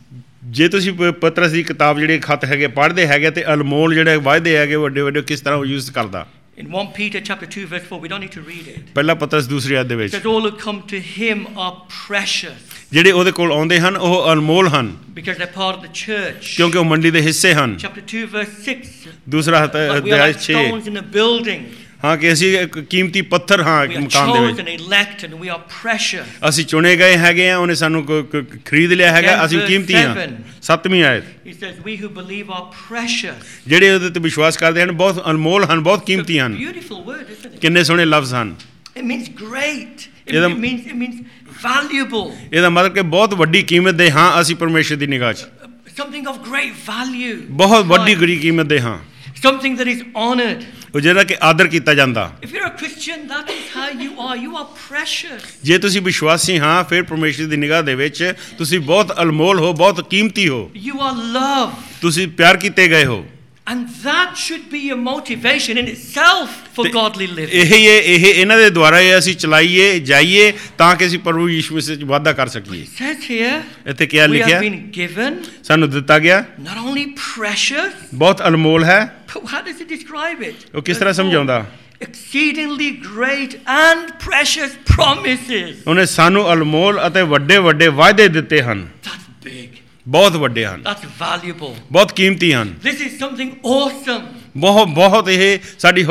ਜੇ ਤੁਸੀਂ ਪ- ਪਤਰਸ ਦੀ ਕਿਤਾਬ ਜਿਹੜੇ ਖੱਤ ਹੈਗੇ ਪੜ੍ਹਦੇ ਹੈਗੇ ਤੇ ਅਨਮੋਲ ਜਿਹੜੇ ਵਾਅਦੇ ਹੈਗੇ ਵੱਡੇ ਵੱਡੇ ਕਿਸ ਤਰ੍ਹਾਂ ਉਹ ਯੂਜ਼ ਕਰਦਾ। In First Peter chapter two verse four, we don't need to read it. ਪਹਿਲਾ ਪਤਰਸ ਦੂਸਰੀ ਆਇਤ ਦੇ It ਵਿੱਚ, says all who come to him are precious ਜਿਹੜੇ ਉਹਦੇ ਕੋਲ ਆਉਂਦੇ ਹਨ ਉਹ ਅਨਮੋਲ ਹਨ because they're part of the church. ਕਿਉਂਕਿ ਉਹ ਮੰਡੀ ਦੇ ਹਿੱਸੇ ਹਨ। Chapter two verse six, ਦੂਸਰਾ like we are ਅਧਿਆਇ like ਛੇ, stones in a building. ਹਾਂ ਕਿ ਅਸੀਂ ਇੱਕ ਕੀਮਤੀ ਪੱਥਰ ਹਾਂ We ਇੱਕ are ਮਕਾਨ ਦੇ ਵਿੱਚ, chosen, elect, and we are precious. ਅਸੀਂ ਚੁਣੇ ਗਏ ਹੈਗੇ ਆ, ਉਹਨੇ ਸਾਨੂੰ ਕ- ਕ- ਖਰੀਦ ਲਿਆ ਹੈਗਾ, Again, ਅਸੀਂ verse ਕੀਮਤੀ ਹਾਂ। seven. ਸੱਤਵੀਂ ਆਇਤ, He says we who believe are precious. ਜਿਹੜੇ ਉਹਦੇ ਤੇ ਵਿਸ਼ਵਾਸ ਕਰਦੇ ਹਨ ਬਹੁਤ ਅਨਮੋਲ ਹਨ, ਬਹੁਤ It's ਕੀਮਤੀ a ਹਨ। beautiful word, isn't it? ਕਿੰਨੇ ਸੋਹਣੇ ਲਫ਼ਜ਼ ਹਨ। It means great. It, ਇਹਦਾ- it means it means valuable. ਇਹਦਾ ਮਤਲਬ ਕਿ ਬਹੁਤ ਵੱਡੀ ਕੀਮਤ ਦੇ ਹਾਂ ਅਸੀਂ ਪਰਮੇਸ਼ਰ ਦੀ ਨਿਗਾਹ 'ਚ, Something of great value. ਬਹੁਤ ਵੱਡੀ Right. ਗਰੀ ਕੀਮਤ ਦੇ ਹਾਂ, Something that is honored. ਉਹ ਜਿਹੜਾ ਕਿ ਆਦਰ ਕੀਤਾ ਜਾਂਦਾ। If you're a Christian, that is how you are. You are precious. ਜੇ ਤੁਸੀਂ ਵਿਸ਼ਵਾਸੀ ਹਾਂ ਫਿਰ ਪਰਮੇਸ਼ਰ ਦੀ ਨਿਗਾਹ ਦੇ ਵਿੱਚ ਤੁਸੀਂ ਬਹੁਤ ਅਨਮੋਲ ਹੋ, ਬਹੁਤ ਕੀਮਤੀ ਹੋ, You are loved. ਤੁਸੀਂ ਪਿਆਰ ਕੀਤੇ ਗਏ ਹੋ। And that should be a motivation in itself for godly living. ਇਹ ਇਹ ਇਹਨਾਂ ਦੇ ਦੁਆਰਾ ਇਹ ਅਸੀਂ ਚਲਾਈਏ ਜਾਈਏ ਤਾਂ ਕਿ ਅਸੀਂ ਪ੍ਰਭੂ ਯਿਸੂ ਮਸੀਹ ਵਿੱਚ ਵਾਅਦਾ ਕਰ ਸਕੀਏ. It says here, ਇੱਥੇ ਕੀ we ਲਿਖਿਆ? have been given ਸਾਨੂੰ ਦਿੱਤਾ ਗਿਆ, not only precious, ਬਹੁਤ ਅਨਮੋਲ ਹੈ. but how does it describe it? ਉਹ ਕਿਸ ਤਰ੍ਹਾਂ ਸਮਝਾਉਂਦਾ? Exceedingly great and precious promises. ਉਹਨੇ ਸਾਨੂੰ ਅਨਮੋਲ ਅਤੇ ਵੱਡੇ ਵੱਡੇ ਵਾਅਦੇ ਦਿੱਤੇ ਹਨ. That's big. ਬਹੁਤ ਵੱਡੇ ਹਨ, That's valuable. ਬਹੁਤ ਕੀਮਤੀ ਹਨ. This is something awesome. ਬਹੁਤ ਬਹੁਤ ਇਹ ਸਾਡੀ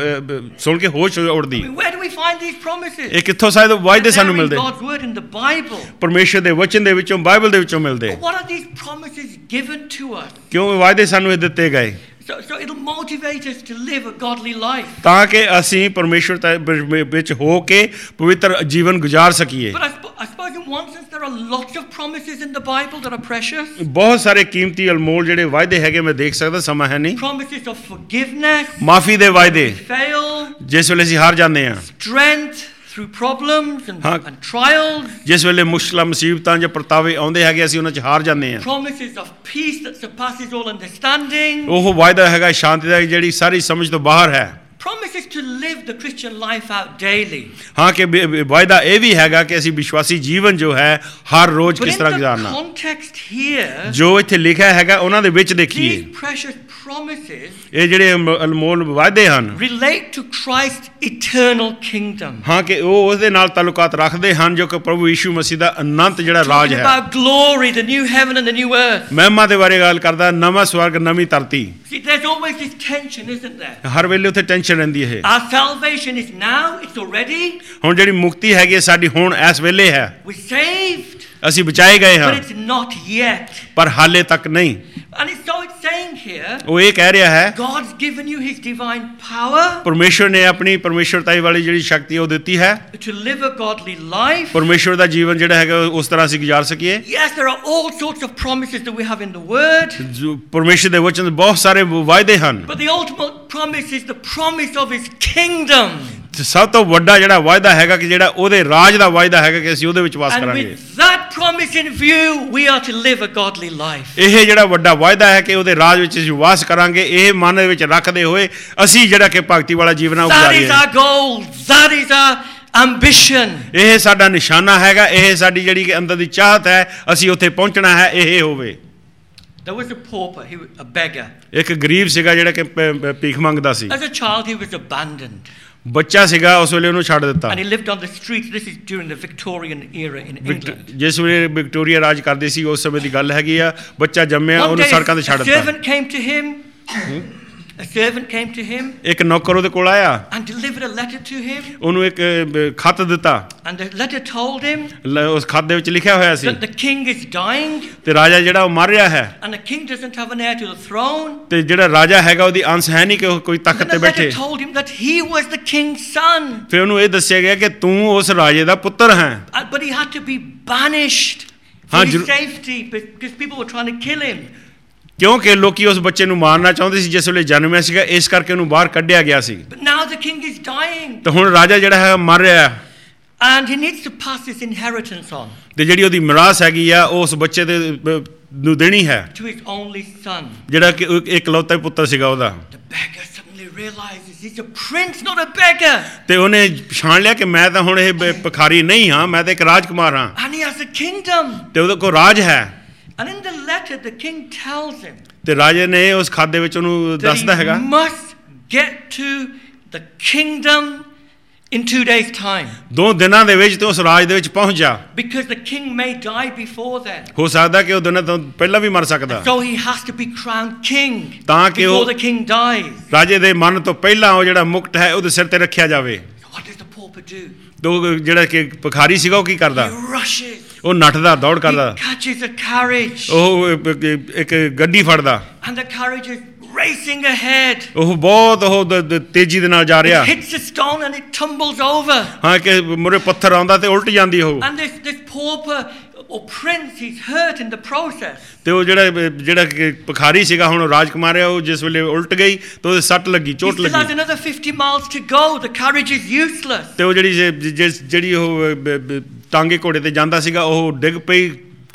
ਸੁਣ ਕੇ ਹੋਸ਼ ਉੜਦੀ. I mean, where do we find these promises? ਇਹ ਕਿੱਥੋਂ ਸਾਰੇ ਵਾਅਦੇ ਸਾਨੂੰ They're in ਮਿਲਦੇ? God's word in the Bible. ਪਰਮੇਸ਼ਰ ਦੇ ਵਚਨ ਦੇ ਵਿੱਚੋਂ, ਬਾਈਬਲ ਦੇ ਵਿੱਚੋਂ ਮਿਲਦੇ. But what are these promises given to us? ਕਿਉਂ ਇਹ ਵਾਅਦੇ ਸਾਨੂੰ ਇਹ ਦਿੱਤੇ ਗਏ? So, so it'll motivate us to live a godly life. ਤਾਂ ਕਿ ਅਸੀਂ ਪਰਮੇਸ਼ਰ ਵਿੱਚ ਹੋ ਕੇ ਪਵਿੱਤਰ ਜੀਵਨ ਗੁਜ਼ਾਰ ਸਕੀਏ. But I, sp- I suppose in one sense there are lots of promises in the Bible that are precious. ਬਹੁਤ ਸਾਰੇ ਕੀਮਤੀ ਅਨਮੋਲ ਜਿਹੜੇ ਵਾਅਦੇ ਹੈਗੇ ਮੈਂ ਦੇਖ ਸਕਦਾ, ਸਮਾਂ ਹੈ ਨਹੀਂ. Promises of forgiveness, ਮਾਫੀ ਦੇ ਵਾਅਦੇ, fail, ਜਿਸ ਵੇਲੇ ਅਸੀਂ ਹਾਰ ਜਾਂਦੇ ਹਾਂ, strength through problems and, ਹਾਂ. and trials. ਜਿਸ ਵੇਲੇ ਮੁਸ਼ਕਲਾਂ ਮੁਸੀਬਤਾਂ ਜਾਂ ਪਰਤਾਵੇ ਆਉਂਦੇ ਹੈਗੇ ਅਸੀਂ ਉਹਨਾਂ 'ਚ ਹਾਰ ਜਾਂਦੇ ਹਾਂ. Promises of peace that surpasses all understanding. ਉਹ ਵਾਅਦਾ ਹੈਗਾ ਸ਼ਾਂਤੀ ਦਾ ਜਿਹੜੀ ਸਾਰੀ ਸਮਝ ਤੋਂ ਬਾਹਰ ਹੈ. Promises to live the Christian life out daily. ਹਾਂ ਕਿ ਵਾਅਦਾ ਇਹ ਵੀ ਹੈਗਾ ਕਿ ਅਸੀਂ ਵਿਸ਼ਵਾਸੀ ਜੀਵਨ ਜੋ ਹੈ ਹਰ ਰੋਜ਼ But ਕਿਸ in ਤਰ੍ਹਾਂ the ਗੁਜ਼ਾਰਨਾ. context here, ਜੋ ਇੱਥੇ ਲਿਖਿਆ ਹੈਗਾ ਉਹਨਾਂ ਦੇ ਵਿੱਚ ਦੇਖੀਏ, these precious promises ਇਹ ਜਿਹੜੇ ਅਮ- ਅਨਮੋਲ ਵਾਅਦੇ ਹਨ, relate to Christ's eternal kingdom. ਹਾਂ ਕਿ ਉਹ ਉਸਦੇ ਨਾਲ ਤਾਲੁਕਾਤ ਰੱਖਦੇ ਹਨ ਜੋ ਕਿ ਪ੍ਰਭੂ ਯਿਸੂ ਮਸੀਹ ਦਾ ਅਨੰਤ ਜਿਹੜਾ ਰਾਜ Talking ਹੈ. about glory, the new heaven and the new earth. ਮਹਿਮਾ ਦੇ ਬਾਰੇ ਗੱਲ ਕਰਦਾ, ਨਵਾਂ ਸਵਰਗ ਨਵੀਂ ਧਰਤੀ. See, there's always this tension, isn't there? ਹਰ ਵੇਲੇ ਉੱਥੇ ਟੈਨਸ਼ਨ ਰਹਿੰਦੀ ਹੈ. Our salvation is now, it's already, ਹੁਣ ਜਿਹੜੀ ਮੁਕਤੀ ਹੈਗੀ ਹੈ ਸਾਡੀ ਹੁਣ ਇਸ ਵੇਲੇ ਹੈ, we're saved, ਅਸੀਂ ਬਚਾਏ ਗਏ ਹਾਂ, but it's not yet. ਪਰ ਹਾਲੇ ਤੱਕ ਨਹੀਂ. And it's, so it's saying here, ਉਹ ਇਹ ਕਹਿ ਰਿਹਾ ਹੈ God's given you his divine power ਪਰਮੇਸ਼ਰ ਨੇ ਆਪਣੀ ਪਰਮੇਸ਼ਰਤਾਈ ਵਾਲੀ ਜਿਹੜੀ ਸ਼ਕਤੀ ਉਹ ਦਿੱਤੀ ਹੈ, to live a godly life. ਪਰਮੇਸ਼ਰ ਦਾ ਜੀਵਨ ਜਿਹੜਾ ਹੈਗਾ ਉਸ ਤਰ੍ਹਾਂ ਅਸੀਂ ਗੁਜ਼ਾਰ ਸਕੀਏ. Yes, there are all sorts of promises that we have in the word, ਜੋ ਪਰਮੇਸ਼ਰ ਦੇ ਵਚਨ ਬਹੁਤ ਸਾਰੇ ਵਾਅਦੇ ਹਨ, but the ultimate promise is the promise of his kingdom. ਤੇ ਸਭ ਤੋਂ ਵੱਡਾ ਜਿਹੜਾ ਵਾਅਦਾ ਹੈਗਾ ਕਿ ਜਿਹੜਾ ਉਹਦੇ ਰਾਜ ਦਾ ਵਾਅਦਾ ਹੈਗਾ ਕਿ ਅਸੀਂ ਉਹਦੇ ਵਿੱਚ ਵਾਸ And ਕਰਾਂਗੇ. with that promise in view, we are to live a godly life. ਇਹ ਜਿਹੜਾ ਵੱਡਾ ਵਾਅਦਾ ਹੈ ਕਿ ਉਹਦੇ ਰਾਜ ਵਿੱਚ ਅਸੀਂ ਵਾਸ ਕਰਾਂਗੇ, ਇਹ ਮਨ ਦੇ ਵਿੱਚ ਰੱਖਦੇ ਹੋਏ ਅਸੀਂ ਜਿਹੜਾ ਕਿ ਭਗਤੀ ਵਾਲਾ ਜੀਵਨ ਆ That ਗੁਜ਼ਾਰੀਏ. is our goal. That is our ambition. ਇਹ ਸਾਡਾ ਨਿਸ਼ਾਨਾ ਹੈਗਾ, ਇਹ ਸਾਡੀ ਜਿਹੜੀ ਕਿ ਅੰਦਰ ਦੀ ਚਾਹਤ ਹੈ, ਅਸੀਂ ਉੱਥੇ ਪਹੁੰਚਣਾ ਹੈ, ਇਹ ਹੋਵੇ. There was a pauper, he was a beggar. ਇੱਕ ਗਰੀਬ ਸੀਗਾ ਜਿਹੜਾ ਕਿ ਪ- ਭੀਖ ਮੰਗਦਾ ਸੀ. As a child, he was abandoned. ਬੱਚਾ ਸੀਗਾ, ਉਸ ਵੇਲੇ ਉਹਨੂੰ ਛੱਡ ਦਿੱਤਾ. And he lived on the streets. This is during the Victorian era in Victorian- England. ਜਿਸ ਵੇਲੇ ਵਿਕਟੋਰੀਆ ਰਾਜ ਕਰਦੀ ਸੀ ਉਸ ਸਮੇਂ ਦੀ ਗੱਲ ਹੈਗੀ ਆ. ਬੱਚਾ ਜੰਮਿਆ, One ਉਹਨੂੰ day, ਸੜਕਾਂ ਤੇ ਛੱਡ a ਦਿੱਤਾ. servant came to him. A servant came to him ਇੱਕ ਨੌਕਰ ਉਹਦੇ ਕੋਲ ਆਇਆ, and delivered a letter to him. ਉਹਨੂੰ ਇੱਕ ਅ, ਖੱਤ ਦਿੱਤਾ. And the letter told him ਲ- ਉਸ ਖੱਤ ਦੇ ਵਿੱਚ ਲਿਖਿਆ ਹੋਇਆ ਸੀ that the king is dying ਤੇ ਰਾਜਾ ਜਿਹੜਾ ਉਹ ਮਰ ਰਿਹਾ ਹੈ, and the king doesn't have an heir to the throne. ਤੇ ਜਿਹੜਾ ਰਾਜਾ ਹੈਗਾ ਉਹਦੀ ਅੰਸ਼ ਹੈ ਨਹੀਂ ਕਿ ਉਹ ਕੋਈ And ਤਖਤ ਤੇ the letter ਬੈਠੇ. told him that he was the king's son. ਫਿਰ ਉਹਨੂੰ ਇਹ ਦੱਸਿਆ ਗਿਆ ਕਿ ਤੂੰ ਉਸ ਰਾਜੇ ਦਾ ਪੁੱਤਰ ਹੈ. Uh, But he had to be banished for हाँ, his जरूर- safety because people were trying to kill him. ਕਿਉਂਕਿ ਲੋਕੀ ਉਸ ਬੱਚੇ ਨੂੰ ਮਾਰਨਾ ਚਾਹੁੰਦੇ ਸੀ ਜਿਸ ਵੇਲੇ ਜਨਮਿਆ ਸੀਗਾ, ਇਸ ਕਰਕੇ ਉਹਨੂੰ ਬਾਹਰ ਕੱਢਿਆ ਗਿਆ ਸੀ. But now the king is dying ਤੇ ਹੁਣ ਰਾਜਾ ਜਿਹੜਾ ਹੈ ਮਰ ਰਿਹਾ ਹੈ and he needs to pass his inheritance on ਤੇ ਜਿਹੜੀ ਉਹਦੀ ਮਿਰਾਸ ਹੈਗੀ ਆ ਉਹ ਉਸ ਬੱਚੇ ਦੇ ਅ, ਨੂੰ ਦੇਣੀ ਹੈ, to his only son. ਜਿਹੜਾ ਕਿ ਇੱਕ ਇਕਲੌਤਾ ਹੀ ਪੁੱਤਰ ਸੀਗਾ ਉਹਦਾ. The beggar suddenly realizes he's a prince, not a beggar. ਤੇ ਉਹਨੇ ਪਛਾਣ ਲਿਆ ਕਿ ਮੈਂ ਤਾਂ ਹੁਣ ਇਹ ਬ- ਭਿਖਾਰੀ ਨਹੀਂ ਹਾਂ, ਮੈਂ ਤਾਂ ਇੱਕ ਰਾਜਕੁਮਾਰ ਹਾਂ And he has a kingdom. ਤੇ ਉਹਦੇ ਕੋਲ ਰਾਜ ਹੈ. And in the letter, the king tells him ਤੇ ਰਾਜੇ ਨੇ ਉਸ ਖਾਤੇ ਦੇ ਵਿੱਚ ਉਹਨੂੰ that ਦੱਸਦਾ he ਹੈਗਾ must get to the kingdom in two days' time. ਦੋ ਦਿਨਾਂ ਦੇ ਵਿੱਚ ਤੇ ਉਸ ਰਾਜ ਦੇ ਵਿੱਚ ਪਹੁੰਚ ਜਾ. Because the king may die before then. ਹੋ ਸਕਦਾ ਕਿ ਉਹ ਦਿਨਾਂ ਤੋਂ ਪਹਿਲਾਂ ਵੀ ਮਰ ਸਕਦਾ, So he has to be crowned king ਤਾਂ ਕਿ before ਉਹ the king dies. ਰਾਜੇ ਦੇ ਮਰਨ ਤੋਂ ਪਹਿਲਾਂ ਉਹ ਜਿਹੜਾ ਮੁਕਟ ਹੈ ਉਹਦੇ ਸਿਰ ਤੇ ਰੱਖਿਆ ਜਾਵੇ. So what does the pauper do? ਤੇ ਉਹ ਜਿਹੜਾ ਕਿ ਭਿਖਾਰੀ ਸੀਗਾ ਉਹ ਕੀ ਕਰਦਾ? He rushes. ਉਹ ਨੱਠਦਾ, ਦੌੜ He ਕਰਦਾ, catches a carriage. ਉਹ ਇੱਕ- ਇੱਕ ਗੱਡੀ ਫੜਦਾ, And the carriage is racing ahead. ਉਹ ਬਹੁਤ ਉਹ ਦ- ਦ- ਤੇਜ਼ੀ ਦੇ ਨਾਲ ਜਾ It ਰਿਹਾ. hits a stone and it tumbles over. ਹਾਂ ਕਿ ਮੁਰੇ ਪੱਥਰ ਆਉਂਦਾ ਤੇ ਉਲਟ ਜਾਂਦੀ ਉਹ. And this, this pauper or prince, he's hurt in the process. ਤੇ ਉਹ ਜਿਹੜਾ ਜਿਹੜਾ ਕਿ ਭਿਖਾਰੀ ਸੀਗਾ ਹੁਣ ਉਹ ਰਾਜਕੁਮਾਰ ਹੈ, ਉਹ ਜਿਸ ਵੇਲੇ ਉਲਟ ਗਈ ਤੇ ਉਹਦੇ ਸੱਟ ਲੱਗੀ, He ਚੋਟ still has ਲੱਗੀ. another fifty miles to go. The carriage is useless. ਤੇ ਉਹ ਜਿਹੜੀ ਜੇ- ਜੇ- ਜਿਹੜੀ ਉਹ ਬ- ਬ- ਟਾਂਗੇ ਘੋੜੇ ਤੇ ਜਾਂਦਾ ਸੀਗਾ ਉਹ ਡਿੱਗ ਪਈ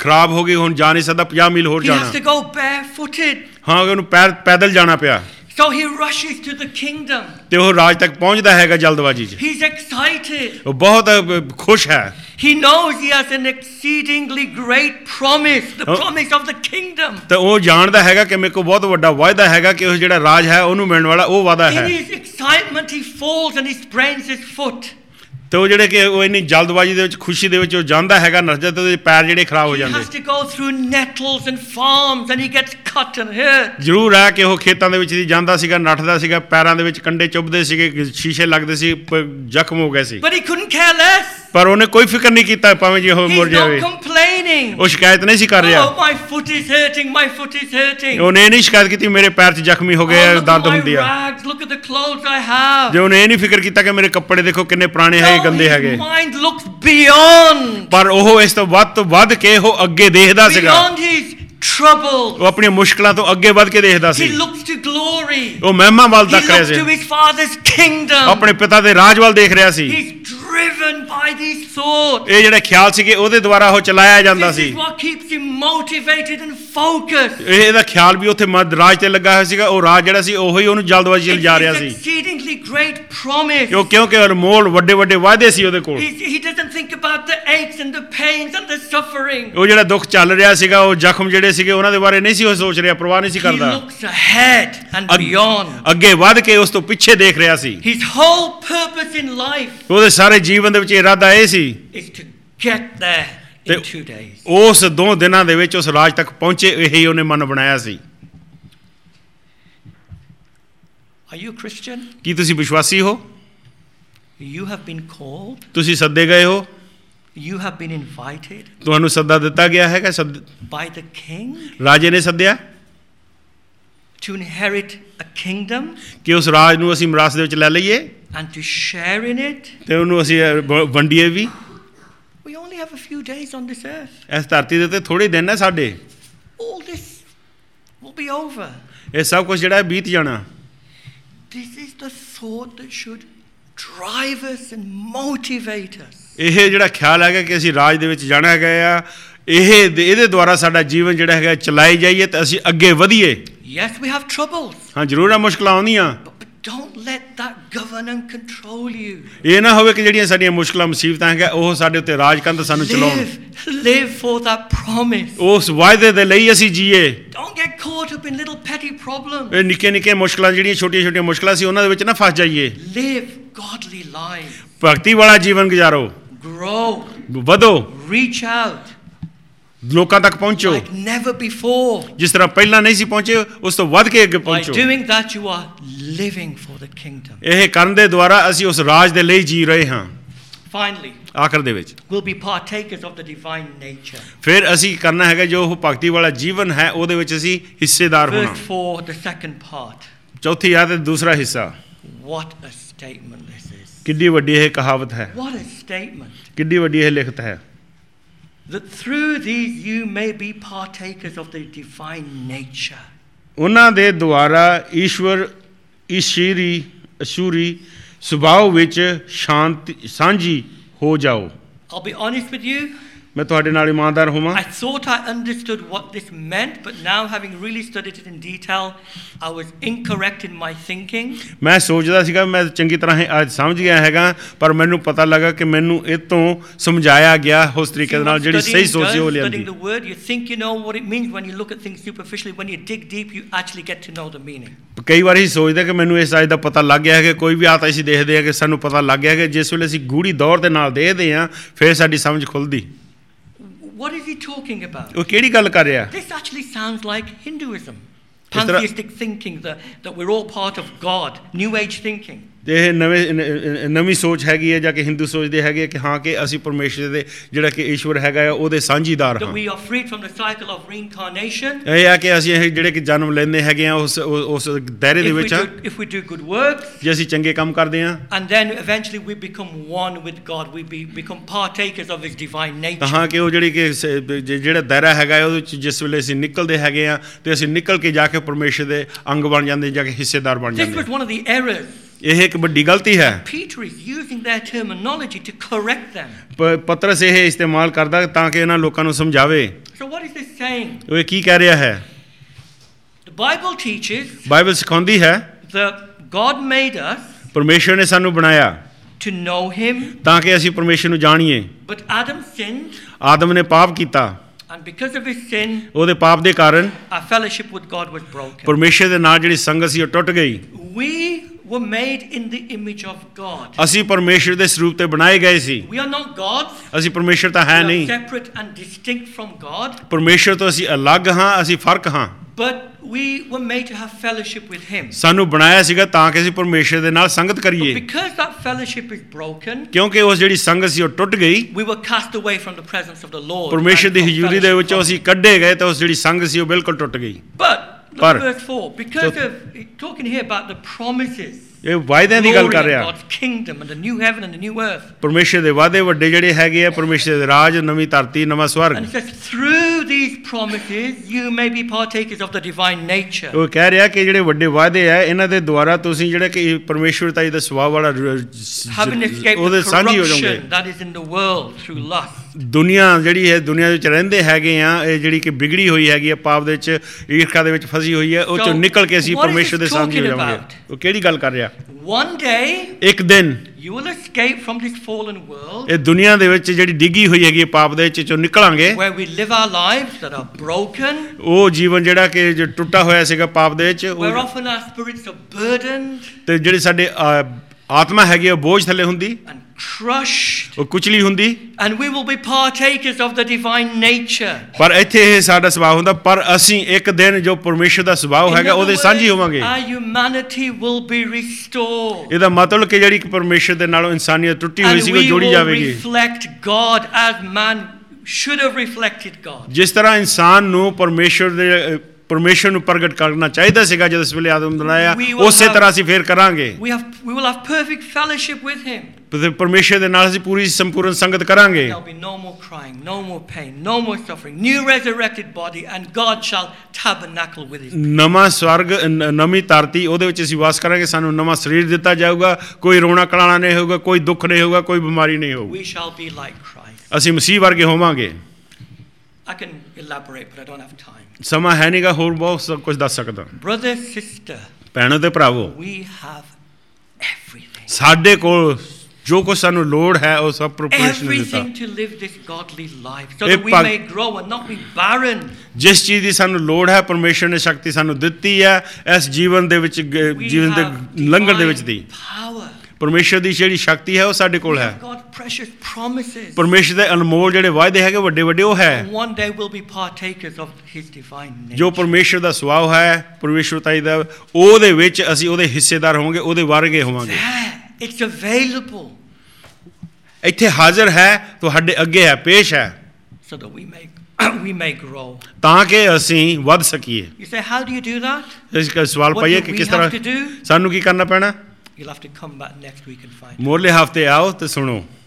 ਖਰਾਬ ਹੋ ਗਈ, ਹੁਣ ਜਾ ਨਹੀਂ ਸਕਦਾ, ਪੰਜਾਹ ਮੀਲ ਹੋਰ He has ਜਾਣਾ। to go barefooted. ਹਾਂ, ਉਹਨੂੰ ਪੈਰ ਪੈਦਲ ਜਾਣਾ ਪਿਆ So he rushes to the kingdom. ਤੇ ਉਹ ਰਾਜ ਤੱਕ ਪਹੁੰਚਦਾ ਹੈਗਾ ਜਲਦਬਾਜ਼ੀ 'ਚ। He's excited. ਉਹ ਬਹੁਤ ਅ, ਖੁਸ਼ ਹੈ। He knows he has an exceedingly great promise, the Oh. promise of the kingdom. ਤੇ ਉਹ ਜਾਣਦਾ ਹੈਗਾ ਕਿ ਮੇਰੇ ਕੋਲ ਬਹੁਤ ਵੱਡਾ ਵਾਅਦਾ ਹੈਗਾ ਕਿ ਉਹ ਜਿਹੜਾ ਰਾਜ ਹੈ ਉਹਨੂੰ ਮਿਲਣ ਵਾਲਾ ਉਹ ਵਾਅਦਾ In ਹੈ। his excitement, he falls and he sprains his foot. ਤੇ ਉਹ ਜਿਹੜੇ ਕਿ ਉਹ ਇੰਨੀ ਜਲਦਬਾਜ਼ੀ ਦੇ ਵਿੱਚ, ਖੁਸ਼ੀ ਦੇ ਵਿੱਚ ਉਹ ਜਾਂਦਾ ਹੈਗਾ, ਨੱਚਦਾ, ਤੇ ਉਹਦੇ ਪੈਰ ਜਿਹੜੇ ਖਰਾਬ ਹੋ He ਜਾਂਦੇ। has to go through nettles and farms and he gets cut and hurt. ਜ਼ਰੂਰ ਹੈ ਕਿ ਉਹ ਖੇਤਾਂ ਦੇ ਵਿੱਚ ਦੀ ਜਾਂਦਾ ਸੀਗਾ, ਨੱਠਦਾ ਸੀਗਾ, ਪੈਰਾਂ ਦੇ ਵਿੱਚ ਕੰਡੇ ਚੁੱਭਦੇ ਸੀਗੇ, ਸ਼ੀਸ਼ੇ ਲੱਗਦੇ ਸੀ, ਪ- ਜ਼ਖਮ ਹੋ ਗਏ ਸੀ, But he couldn't care less. ਪਰ ਉਹਨੇ ਕੋਈ ਫਿਕਰ ਨਹੀਂ ਕੀਤਾ ਭਾਵੇਂ ਜੇ ਉਹ He's ਮੁੜ not ਜਾਵੇ। complaining. ਉਹ ਸ਼ਿਕਾਇਤ ਨਹੀਂ ਸੀ ਕਰ ਰਿਹਾ। Oh, my foot is hurting, my foot is hurting. ਉਹਨੇ ਇਹ ਨਹੀਂ ਸ਼ਿਕਾਇਤ ਕੀਤੀ ਮੇਰੇ ਪੈਰ 'ਚ ਜ਼ਖਮੀ ਹੋ ਗਏ, Oh, look at ਦਰਦ my ਹੁੰਦੀ ਆ। rags, look at the clothes I have. ਜੇ ਉਹਨੇ ਇਹ ਨਹੀਂ ਫਿਕਰ ਕੀਤਾ ਕਿ ਮੇਰੇ ਕੱਪੜੇ ਦੇਖੋ ਕਿੰਨੇ ਪੁਰਾਣੇ ਹੈਗੇ, No, ਗੰਦੇ ਹੈਗੇ, his mind looks beyond, ਪਰ ਉਹ ਇਸ ਤੋਂ ਵੱਧ ਤੋਂ ਵੱਧ ਕੇ ਉਹ ਅੱਗੇ ਦੇਖਦਾ ਸੀਗਾ। beyond his trouble. ਉਹ ਆਪਣੀਆਂ ਮੁਸ਼ਕਲਾਂ ਤੋਂ ਅੱਗੇ ਵੱਧ ਕੇ ਦੇਖਦਾ He C. looks to glory. ਉਹ ਮਹਿਮਾ ਵੱਲ He ਤੱਕ ਰਿਹਾ looks to C, his father's kingdom. ਆਪਣੇ ਪਿਤਾ ਦੇ ਰਾਜ ਵੱਲ ਦੇਖ ਰਿਹਾ ਸੀ। He's driven by these thoughts. ਇਹ ਜਿਹੜੇ ਖਿਆਲ ਸੀਗੇ ਉਹਦੇ ਦੁਆਰਾ ਉਹ ਚਲਾਇਆ ਜਾਂਦਾ This C. is what keeps him motivated and focused. ਇਹ ਇਹਦਾ ਖਿਆਲ ਵੀ ਉੱਥੇ ਮਦ ਰਾਜ ਤੇ ਲੱਗਾ ਹੋਇਆ ਸੀਗਾ। ਉਹ ਰਾਜ ਜਿਹੜਾ ਸੀ ਉਹੀ ਉਹਨੂੰ ਜਲਦਬਾਜ਼ੀ 'ਚ It's ਲਿਜਾ ਰਿਹਾ his ਸੀ। exceedingly great promise. ਕਿਉਂ ਕਿਉਂਕਿ ਅਨਮੋਲ ਵੱਡੇ ਵੱਡੇ ਵਾਅਦੇ ਸੀ ਉਹਦੇ ਕੋਲ। He, he doesn't think about the aches and the pains and the suffering. ਉਹ ਜਿਹੜਾ ਦੁੱਖ ਚੱਲ ਰਿਹਾ ਸੀਗਾ, ਉਹ ਜ਼ਖਮ ਜਿਹੜੇ ਸੀਗੇ ਉਹਨਾਂ ਦੇ ਬਾਰੇ ਨਹੀਂ ਸੀ ਉਹ ਸੋਚ ਰਿਹਾ, ਪਰਵਾਹ ਨਹੀਂ ਸੀ He ਕਰਦਾ। looks ahead and Ag- beyond. ਅੱਗੇ ਵੱਧ ਕੇ ਉਸ ਤੋਂ ਪਿੱਛੇ ਦੇਖ ਰਿਹਾ ਸੀ। His whole purpose in life ਉਹਦੇ ਸਾਰੇ ਜੀਵਨ ਦੇ ਵਿੱਚ ਇਰਾਦਾ ਇਹ ਸੀ is to get there in ਤੇ two days. ਉਸ ਦੋ ਦਿਨਾਂ ਦੇ ਵਿੱਚ ਉਸ ਰਾਜ ਤੱਕ ਪਹੁੰਚੇ, ਇਹੀ ਉਹਨੇ ਮਨ ਬਣਾਇਆ ਸੀ। Are you a Christian? ਕੀ ਤੁਸੀਂ ਵਿਸ਼ਵਾਸੀ ਹੋ? You have been called. ਤੁਸੀਂ ਸੱਦੇ ਗਏ ਹੋ? You have been invited ਤੁਹਾਨੂੰ ਸੱਦਾ ਦਿੱਤਾ ਗਿਆ ਹੈਗਾ, ਸੱਦ by the King ਰਾਜੇ ਨੇ ਸੱਦਿਆ to inherit a kingdom ਕਿ ਉਸ ਰਾਜ ਨੂੰ ਅਸੀਂ ਮਿਰਾਸ ਦੇ ਵਿੱਚ ਲੈ ਲਈਏ and to share in it. ਤੇ ਉਹਨੂੰ ਅਸੀਂ ਵ- ਵੰਡੀਏ ਵੀ। We only have a few days on this earth. ਇਸ ਧਰਤੀ ਦੇ ਉੱਤੇ ਥੋੜੇ ਦਿਨ ਹੈ ਸਾਡੇ, All this will be over. ਇਹ ਸਭ ਕੁਝ ਜਿਹੜਾ ਹੈ ਬੀਤ ਜਾਣਾ। This is the thought that should drive us and motivate us. ਇਹ ਜਿਹੜਾ ਖਿਆਲ ਹੈਗਾ ਕਿ ਅਸੀਂ ਰਾਜ ਦੇ ਵਿੱਚ ਜਾਣਾ ਹੈਗਾ ਆ, ਇਹ ਇਹਦੇ ਦੁਆਰਾ ਸਾਡਾ ਜੀਵਨ ਜਿਹੜਾ ਹੈਗਾ ਚਲਾਈ ਜਾਈਏ ਤੇ ਅਸੀਂ ਅੱਗੇ ਵਧੀਏ। Yes, we have troubles, ਹਾਂ, ਜ਼ਰੂਰ ਆ ਮੁਸ਼ਕਲਾਂ ਆਉਂਦੀਆਂ, but, but don't let that govern and control you. ਇਹ ਨਾ ਹੋਵੇ ਕਿ ਜਿਹੜੀਆਂ ਸਾਡੀਆਂ ਮੁਸ਼ਕਲਾਂ ਮੁਸੀਬਤਾਂ ਹੈਗਾ ਉਹ ਸਾਡੇ ਉੱਤੇ ਰਾਜ ਕਰਨ ਤੇ ਸਾਨੂੰ ਚਲਾਉਣ। Live, live for that promise. ਉਸ ਵਾਅਦੇ ਦੇ ਲਈ ਅਸੀਂ ਜੀਏ। Don't get caught up in little petty problems. ਇਹ ਨਿੱਕੇ ਨਿੱਕੇ ਮੁਸ਼ਕਲਾਂ ਜਿਹੜੀਆਂ ਛੋਟੀਆਂ ਛੋਟੀਆਂ ਮੁਸ਼ਕਲਾਂ ਸੀ ਉਹਨਾਂ ਦੇ ਵਿੱਚ ਨਾ ਫਸ ਜਾਈਏ। Live godly lives. ਭਗਤੀ ਵਾਲਾ ਜੀਵਨ ਗੁਜ਼ਾਰੋ, Grow. ਵਧੋ, Reach out ਲੋਕਾਂ ਤੱਕ ਪਹੁੰਚੋ like never before. ਜਿਸ ਤਰ੍ਹਾਂ ਪਹਿਲਾਂ ਨਹੀਂ ਸੀ ਪਹੁੰਚੇ, ਉਸ ਤੋਂ ਵੱਧ ਕੇ ਅੱਗੇ By ਪਹੁੰਚੋ। doing that, you are living for the kingdom. ਇਹ ਕਰਨ ਦੇ ਦੁਆਰਾ ਅਸੀਂ ਉਸ ਰਾਜ ਦੇ ਲਈ ਜੀ ਰਹੇ ਹਾਂ। Finally, ਆਖਰ ਦੇ ਵਿੱਚ we'll be partakers of the divine nature. ਫਿਰ ਅਸੀਂ ਕਰਨਾ ਹੈਗਾ ਜੋ ਉਹ ਭਗਤੀ ਵਾਲਾ ਜੀਵਨ ਹੈ ਉਹਦੇ ਵਿੱਚ ਅਸੀਂ ਹਿੱਸੇਦਾਰ ਹੋਣਾ। Verse four, the second part. ਚੌਥੀ ਆਇਤ ਦੂਸਰਾ ਹਿੱਸਾ। What a statement this is. ਕਿੰਨੀ ਵੱਡੀ ਇਹ ਕਹਾਵਤ ਹੈ, What a statement. ਕਿੰਨੀ ਵੱਡੀ ਇਹ ਲਿਖਤ ਹੈ। That through these you may be partakers of the divine nature. ਉਹਨਾਂ ਦੇ ਦੁਆਰਾ ਈਸ਼ਵਰ ਈਸ਼ਰੀ ਅਸ਼ੂਰੀ ਸੁਭਾਅ ਵਿੱਚ ਸ਼ਾਂਤੀ ਸਾਂਝੀ ਹੋ ਜਾਓ। I'll be honest with you. ਮੈਂ ਤੁਹਾਡੇ ਨਾਲ ਇਮਾਨਦਾਰ ਹੋਵਾਂ। I thought I understood what this meant, but now having really studied it in detail, I was incorrect in my thinking. ਮੈਂ ਸੋਚਦਾ ਸੀਗਾ ਮੈਂ ਚੰਗੀ ਤਰ੍ਹਾਂ ਇਹ ਅੱਜ ਸਮਝ ਗਿਆ ਹੈਗਾ, ਪਰ ਮੈਨੂੰ ਪਤਾ ਲੱਗਾ ਕਿ ਮੈਨੂੰ ਇਹ ਤੋਂ ਸਮਝਾਇਆ ਗਿਆ ਉਸ ਤਰੀਕੇ See ਨਾਲ what ਜਿਹੜੀ ਸਹੀ studying ਸੋਚ ਸੀ ਉਹ does, ਲਿਆਂਦੀ। studying the word, you think you know what it means when you look at things superficially. When you dig deep, you actually get to know the meaning. ਕਈ ਵਾਰ ਅਸੀਂ ਸੋਚਦੇ ਕਿ ਮੈਨੂੰ ਇਸ ਅੱਜ ਦਾ ਪਤਾ ਲੱਗ ਗਿਆ ਹੈ ਕਿ ਕੋਈ ਵੀ ਆਤ ਅਸੀਂ ਦੇਖਦੇ ਹਾਂ ਕਿ ਸਾਨੂੰ ਪਤਾ ਲੱਗ ਗਿਆ ਕਿ ਜਿਸ ਵੇਲੇ ਅਸੀਂ ਗੂੜੀ ਦੌਰ ਦੇ ਨਾਲ ਦੇਖਦੇ ਹਾਂ ਫਿਰ ਸਾਡੀ ਸਮਝ ਖੁੱਲਦੀ। What is he talking about? ਉਹ ਕਿਹੜੀ ਗੱਲ ਕਰ ਰਿਹਾ? This actually sounds like Hinduism, Is there a- pantheistic thinking, that, that we're all part of God, New Age thinking. ਤੇ ਇਹ ਨਵੇਂ ਨ- ਨਵੀਂ ਸੋਚ ਹੈਗੀ ਹੈ ਜਾਂ ਕਿ ਹਿੰਦੂ ਸੋਚਦੇ ਹੈਗੇ ਕਿ ਹਾਂ ਕਿ ਅਸੀਂ ਪਰਮੇਸ਼ਰ ਦੇ ਜਿਹੜਾ ਕਿ ਈਸ਼ਵਰ ਹੈਗਾ ਆ ਉਹਦੇ ਸਾਂਝੀਦਾਰ That ਹਾਂ। we are freed from the cycle of reincarnation. ਇਹ ਆ ਕਿ ਅਸੀਂ ਇਹ ਜਿਹੜੇ ਕਿ ਜਨਮ ਲੈਂਦੇ ਹੈਗੇ ਆ ਉਸ ਉਸ ਉਸ ਦਾਇਰੇ ਦੇ If we, ਵਿੱਚ do, if we do good works, ਜੇ ਅਸੀਂ ਚੰਗੇ ਕੰਮ ਕਰਦੇ ਹਾਂ and then eventually we become one with God, we be, become partakers of His divine ਤਾਂ nature. ਹਾਂ ਕਿ ਉਹ ਜਿਹੜੀ ਕਿ ਸ- ਜ- ਜਿਹੜਾ ਦਾਇਰਾ ਹੈਗਾ ਹੈ ਉਹਦੇ ਵਿੱਚ ਜਿਸ ਵੇਲੇ ਅਸੀਂ ਨਿਕਲਦੇ ਹੈਗੇ ਆ ਤੇ ਅਸੀਂ ਨਿਕਲ ਕੇ ਜਾ ਕੇ ਪਰਮੇਸ਼ਰ ਦੇ ਅੰਗ ਬਣ ਜਾਂਦੇ ਜਾਂ ਕਿ ਹਿੱਸੇਦਾਰ ਬਣ This ਜਾਂਦੇ। was one of the errors ਇਹ ਇੱਕ ਵੱਡੀ ਗਲਤੀ ਹੈ। Peter is using their terminology to correct them. ਪ- ਪਤਰਸ ਇਹ ਇਸਤੇਮਾਲ ਕਰਦਾ ਤਾਂ ਕਿ ਇਹਨਾਂ ਲੋਕਾਂ ਨੂੰ ਸਮਝਾਵੇ। So what is this saying? ਉਹ ਇਹ ਕੀ ਕਹਿ ਰਿਹਾ ਹੈ? The Bible teaches ਬਾਈਬਲ ਸਿਖਾਉਂਦੀ ਹੈ that God made us ਪਰਮੇਸ਼ਰ ਨੇ ਸਾਨੂੰ ਬਣਾਇਆ to know him, ਤਾਂ ਕਿ ਅਸੀਂ ਪਰਮੇਸ਼ਰ ਨੂੰ ਜਾਣੀਏ। but Adam sinned, ਆਦਮ ਨੇ ਪਾਪ ਕੀਤਾ, and because of his sin, ਉਹਦੇ ਪਾਪ ਦੇ ਕਾਰਨ our fellowship with God was broken. ਪਰਮੇਸ਼ਰ ਦੇ ਨਾਲ ਜਿਹੜੀ ਸੰਗਤ ਸੀ ਉਹ ਟੁੱਟ ਗਈ। We were made in the image of God. ਅਸੀਂ ਪਰਮੇਸ਼ਰ ਦੇ ਸਰੂਪ ਤੇ ਬਣਾਏ ਗਏ ਸੀ। We are not gods. ਅਸੀਂ ਪਰਮੇਸ਼ਰ ਤਾਂ ਹੈ We are ਨਹੀਂ। separate and distinct from God, ਪਰਮੇਸ਼ਰ ਤੋਂ ਅਸੀਂ ਅਲੱਗ ਹਾਂ, ਅਸੀਂ ਫਰਕ ਹਾਂ। but we were made to have fellowship with him. ਸਾਨੂੰ ਬਣਾਇਆ ਸੀਗਾ ਤਾਂ ਕਿ ਅਸੀਂ ਪਰਮੇਸ਼ਰ ਦੇ ਨਾਲ ਸੰਗਤ But ਕਰੀਏ। because that fellowship is broken, ਕਿਉਂਕਿ ਉਸ ਜਿਹੜੀ ਸੰਗਤ ਸੀ ਉਹ ਟੁੱਟ ਗਈ, we were cast away from the presence of the Lord. ਪਰਮੇਸ਼ਰ and ਦੀ from ਹਜ਼ੂਰੀ ਦੇ fellowship ਵਿੱਚੋਂ from ਅਸੀਂ him. ਕੱਢੇ ਗਏ ਤਾਂ ਉਸ ਜਿਹੜੀ ਸੰਗਤ ਸੀ ਉਹ ਬਿਲਕੁਲ ਟੁੱਟ ਗਈ। But look ਪਰ- at verse four. Because of talking here about the promises, ਇਹ ਵਾਅਦਿਆਂ ਦੀ ਗੱਲ glory ਕਰ of ਰਿਹਾ। God's kingdom and the new heaven and the new earth. ਪਰਮੇਸ਼ਰ ਦੇ ਵਾਅਦੇ ਵੱਡੇ ਜਿਹੜੇ ਹੈਗੇ ਆ, ਪਰਮੇਸ਼ਰ ਦੇ ਰਾਜ, ਨਵੀਂ ਧਰਤੀ, ਨਵਾਂ ਸਵਰਗ। And it says, through these promises, you may be partakers of the divine nature. ਉਹ ਕਹਿ ਰਿਹਾ ਕਿ ਜਿਹੜੇ ਵੱਡੇ ਵਾਅਦੇ ਆ ਇਹਨਾਂ ਦੇ ਦੁਆਰਾ ਤੁਸੀਂ ਜਿਹੜੇ ਕਿ ਪਰਮੇਸ਼ਵਰਤਾ ਦਾ ਸੁਭਾਅ ਵਾਲਾ Having escaped ਉਹਦੇ the ਸਾਂਝੀ ਹੋ ਜਾਓਗੇ। corruption that is in the world through lust. ਦੁਨੀਆ ਜਿਹੜੀ ਹੈ, ਦੁਨੀਆ ਵਿੱਚ ਰਹਿੰਦੇ ਹੈਗੇ ਆ, ਇਹ ਜਿਹੜੀ ਕਿ ਵਿਗੜੀ ਹੋਈ ਹੈਗੀ ਆ, ਪਾਪ ਦੇ ਵਿੱਚ, ਈਰਖਾ ਦੇ ਵਿੱਚ ਫਸੀ ਹੋਈ ਹੈ, ਉਹ ਚੋਂ So, ਨਿਕਲ ਕੇ ਅਸੀਂ what is ਪਰਮੇਸ਼ਰ ਦੇ this ਸਾਂਝੀ ਹੋ talking ਜਾਵਾਂਗੇ। about? ਉਹ ਕਿਹੜੀ ਗੱਲ ਕਰ ਰਿਹਾ? One day, ਇੱਕ ਦਿਨ you will escape from this fallen world ਇਹ ਦੁਨੀਆ ਦੇ ਵਿੱਚ ਜਿਹੜੀ ਡਿੱਗੀ ਹੋਈ ਹੈਗੀ ਪਾਪ ਦੇ ਵਿੱਚ ਚੋਂ ਨਿਕਲਾਂਗੇ। where we live our lives that are broken, ਉਹ ਜੀਵਨ ਜਿਹੜਾ ਕਿ ਜੋ ਟੁੱਟਾ ਹੋਇਆ ਸੀਗਾ ਪਾਪ ਦੇ ਵਿੱਚ, where ਉਹ often our spirits are burdened ਤੇ ਜਿਹੜੀ ਸਾਡੇ ਆ, ਆਤਮਾ ਹੈਗੀ ਆ, ਉਹ ਬੋਝ ਥੱਲੇ ਹੁੰਦੀ, and crushed, ਉਹ ਕੁਚਲੀ ਹੁੰਦੀ। and we will be partakers of the divine nature. ਪਰ ਇੱਥੇ ਇਹ ਸਾਡਾ ਸੁਭਾਅ ਹੁੰਦਾ, ਪਰ ਅਸੀਂ ਇੱਕ ਦਿਨ ਜੋ ਪਰਮੇਸ਼ਰ ਦਾ ਸੁਭਾਅ In ਹੈਗਾ other ਉਹਦੇ words, ਸਾਂਝੀ ਹੋਵਾਂਗੇ। our humanity will be restored. ਇਹਦਾ ਮਤਲਬ ਕਿ ਜਿਹੜੀ ਕਿ ਪਰਮੇਸ਼ਰ ਦੇ ਨਾਲੋਂ ਇਨਸਾਨੀਅਤ ਟੁੱਟੀ ਹੋਈ And ਸੀ ਉਹ we ਜੋੜੀ will ਜਾਵੇਗੀ। reflect God as man should have reflected God. ਜਿਸ ਤਰ੍ਹਾਂ ਇਨਸਾਨ ਨੂੰ ਪਰਮੇਸ਼ਰ ਦੇ ਪਰਮੇਸ਼ਰ ਨੂੰ ਪ੍ਰਗਟ ਕਰਨਾ ਚਾਹੀਦਾ ਸੀਗਾ ਜਦੋਂ ਇਸ ਵੇਲੇ ਆਦਮ ਬਣਾਇਆ, We will ਉਸੇ have- ਤਰ੍ਹਾਂ ਅਸੀਂ ਫੇਰ ਕਰਾਂਗੇ। We have we will have perfect fellowship with him. ਤੇ ਪਰਮੇਸ਼ਰ ਦੇ ਨਾਲ ਅਸੀਂ ਪੂਰੀ ਸੰਪੂਰਨ ਸੰਗਤ ਕਰਾਂਗੇ। There'll be no more crying, no more pain, no more suffering. New resurrected body, and God shall tabernacle with his people. ਨਵਾਂ ਸਵਰਗ, ਨ- ਨਵੀਂ ਧਰਤੀ, ਉਹਦੇ ਵਿੱਚ ਅਸੀਂ ਵਾਸ ਕਰਾਂਗੇ। ਸਾਨੂੰ ਨਵਾਂ ਸਰੀਰ ਦਿੱਤਾ ਜਾਊਗਾ, ਕੋਈ ਰੋਣਾ ਕਲਾਣਾ ਨਹੀਂ ਹੋਊਗਾ, ਕੋਈ ਦੁੱਖ ਨਹੀਂ ਹੋਊਗਾ, ਕੋਈ ਬਿਮਾਰੀ ਨਹੀਂ ਹੋਊਗੀ। We shall be like Christ. ਅਸੀਂ ਮਸੀਹ ਵਰਗੇ ਹੋਵਾਂਗੇ। I can elaborate, but I don't have time. ਸਮਾਂ ਹੈ ਨਹੀਂਗਾ ਹੋਰ ਬਹੁਤ ਸਭ ਕੁਝ ਦੱਸ ਸਕਦਾ। Brother, sister, ਭੈਣੋ ਤੇ ਭਰਾਵੋ, we have everything. ਸਾਡੇ ਕੋਲ ਜੋ ਕੁਝ ਸਾਨੂੰ ਲੋੜ ਹੈ ਉਹ ਸਭ ਪਰਮੇਸ਼ਰ ਨੇ ਦਿੱਤਾ। Everything to live this godly life, so ਇਹ that we ਭਗ- may grow and not be barren. ਜਿਸ ਚੀਜ਼ ਦੀ ਸਾਨੂੰ ਲੋੜ ਹੈ ਪਰਮੇਸ਼ਰ ਨੇ ਸ਼ਕਤੀ ਸਾਨੂੰ ਦਿੱਤੀ ਹੈ ਇਸ ਜੀਵਨ ਦੇ ਵਿੱਚ, ਗ- We ਜੀਵਨ ਦੇ have ਲੰਘਣ ਦੇ ਵਿੱਚ divine ਦੀ। power. ਪਰਮੇਸ਼ਰ ਦੀ ਜਿਹੜੀ ਸ਼ਕਤੀ ਹੈ ਉਹ ਸਾਡੇ ਕੋਲ ਹੈ। God's precious promises. ਪਰਮੇਸ਼ਰ ਦੇ ਅਨਮੋਲ ਜਿਹੜੇ ਵਾਅਦੇ ਹੈਗੇ ਵੱਡੇ ਵੱਡੇ ਉਹ ਹੈ। One day we'll be partakers of his divine nature. ਜੋ ਪਰਮੇਸ਼ਰ ਦਾ ਸੁਭਾਅ ਹੈ, ਪਰਮੇਸ਼ਰਤਾਈ ਦਾ, ਉਹਦੇ ਵਿੱਚ ਅਸੀਂ ਉਹਦੇ ਹਿੱਸੇਦਾਰ ਹੋਵਾਂਗੇ, ਉਹਦੇ ਵਰਗੇ ਹੋਵਾਂਗੇ। There, it's available, ਇੱਥੇ ਹਾਜ਼ਰ ਹੈ, ਤੁਹਾਡੇ ਅੱਗੇ ਹੈ, ਪੇਸ਼ ਹੈ, so that we may we may grow. ਤਾਂ ਕਿ ਅਸੀਂ ਵੱਧ ਸਕੀਏ। You say, how do you do that? ਇਸ ਦਾ ਸਵਾਲ What ਪਾਈਏ do ਕਿ we ਕਿਸ have ਤਰ੍ਹਾਂ to do? ਸਾਨੂੰ ਕੀ ਕਰਨਾ ਪੈਣਾ। You'll have to come back next week and find out. ਮੋਰਲੇ ਹਫਤੇ ਆਓ ਤੇ ਸੁਣੋ।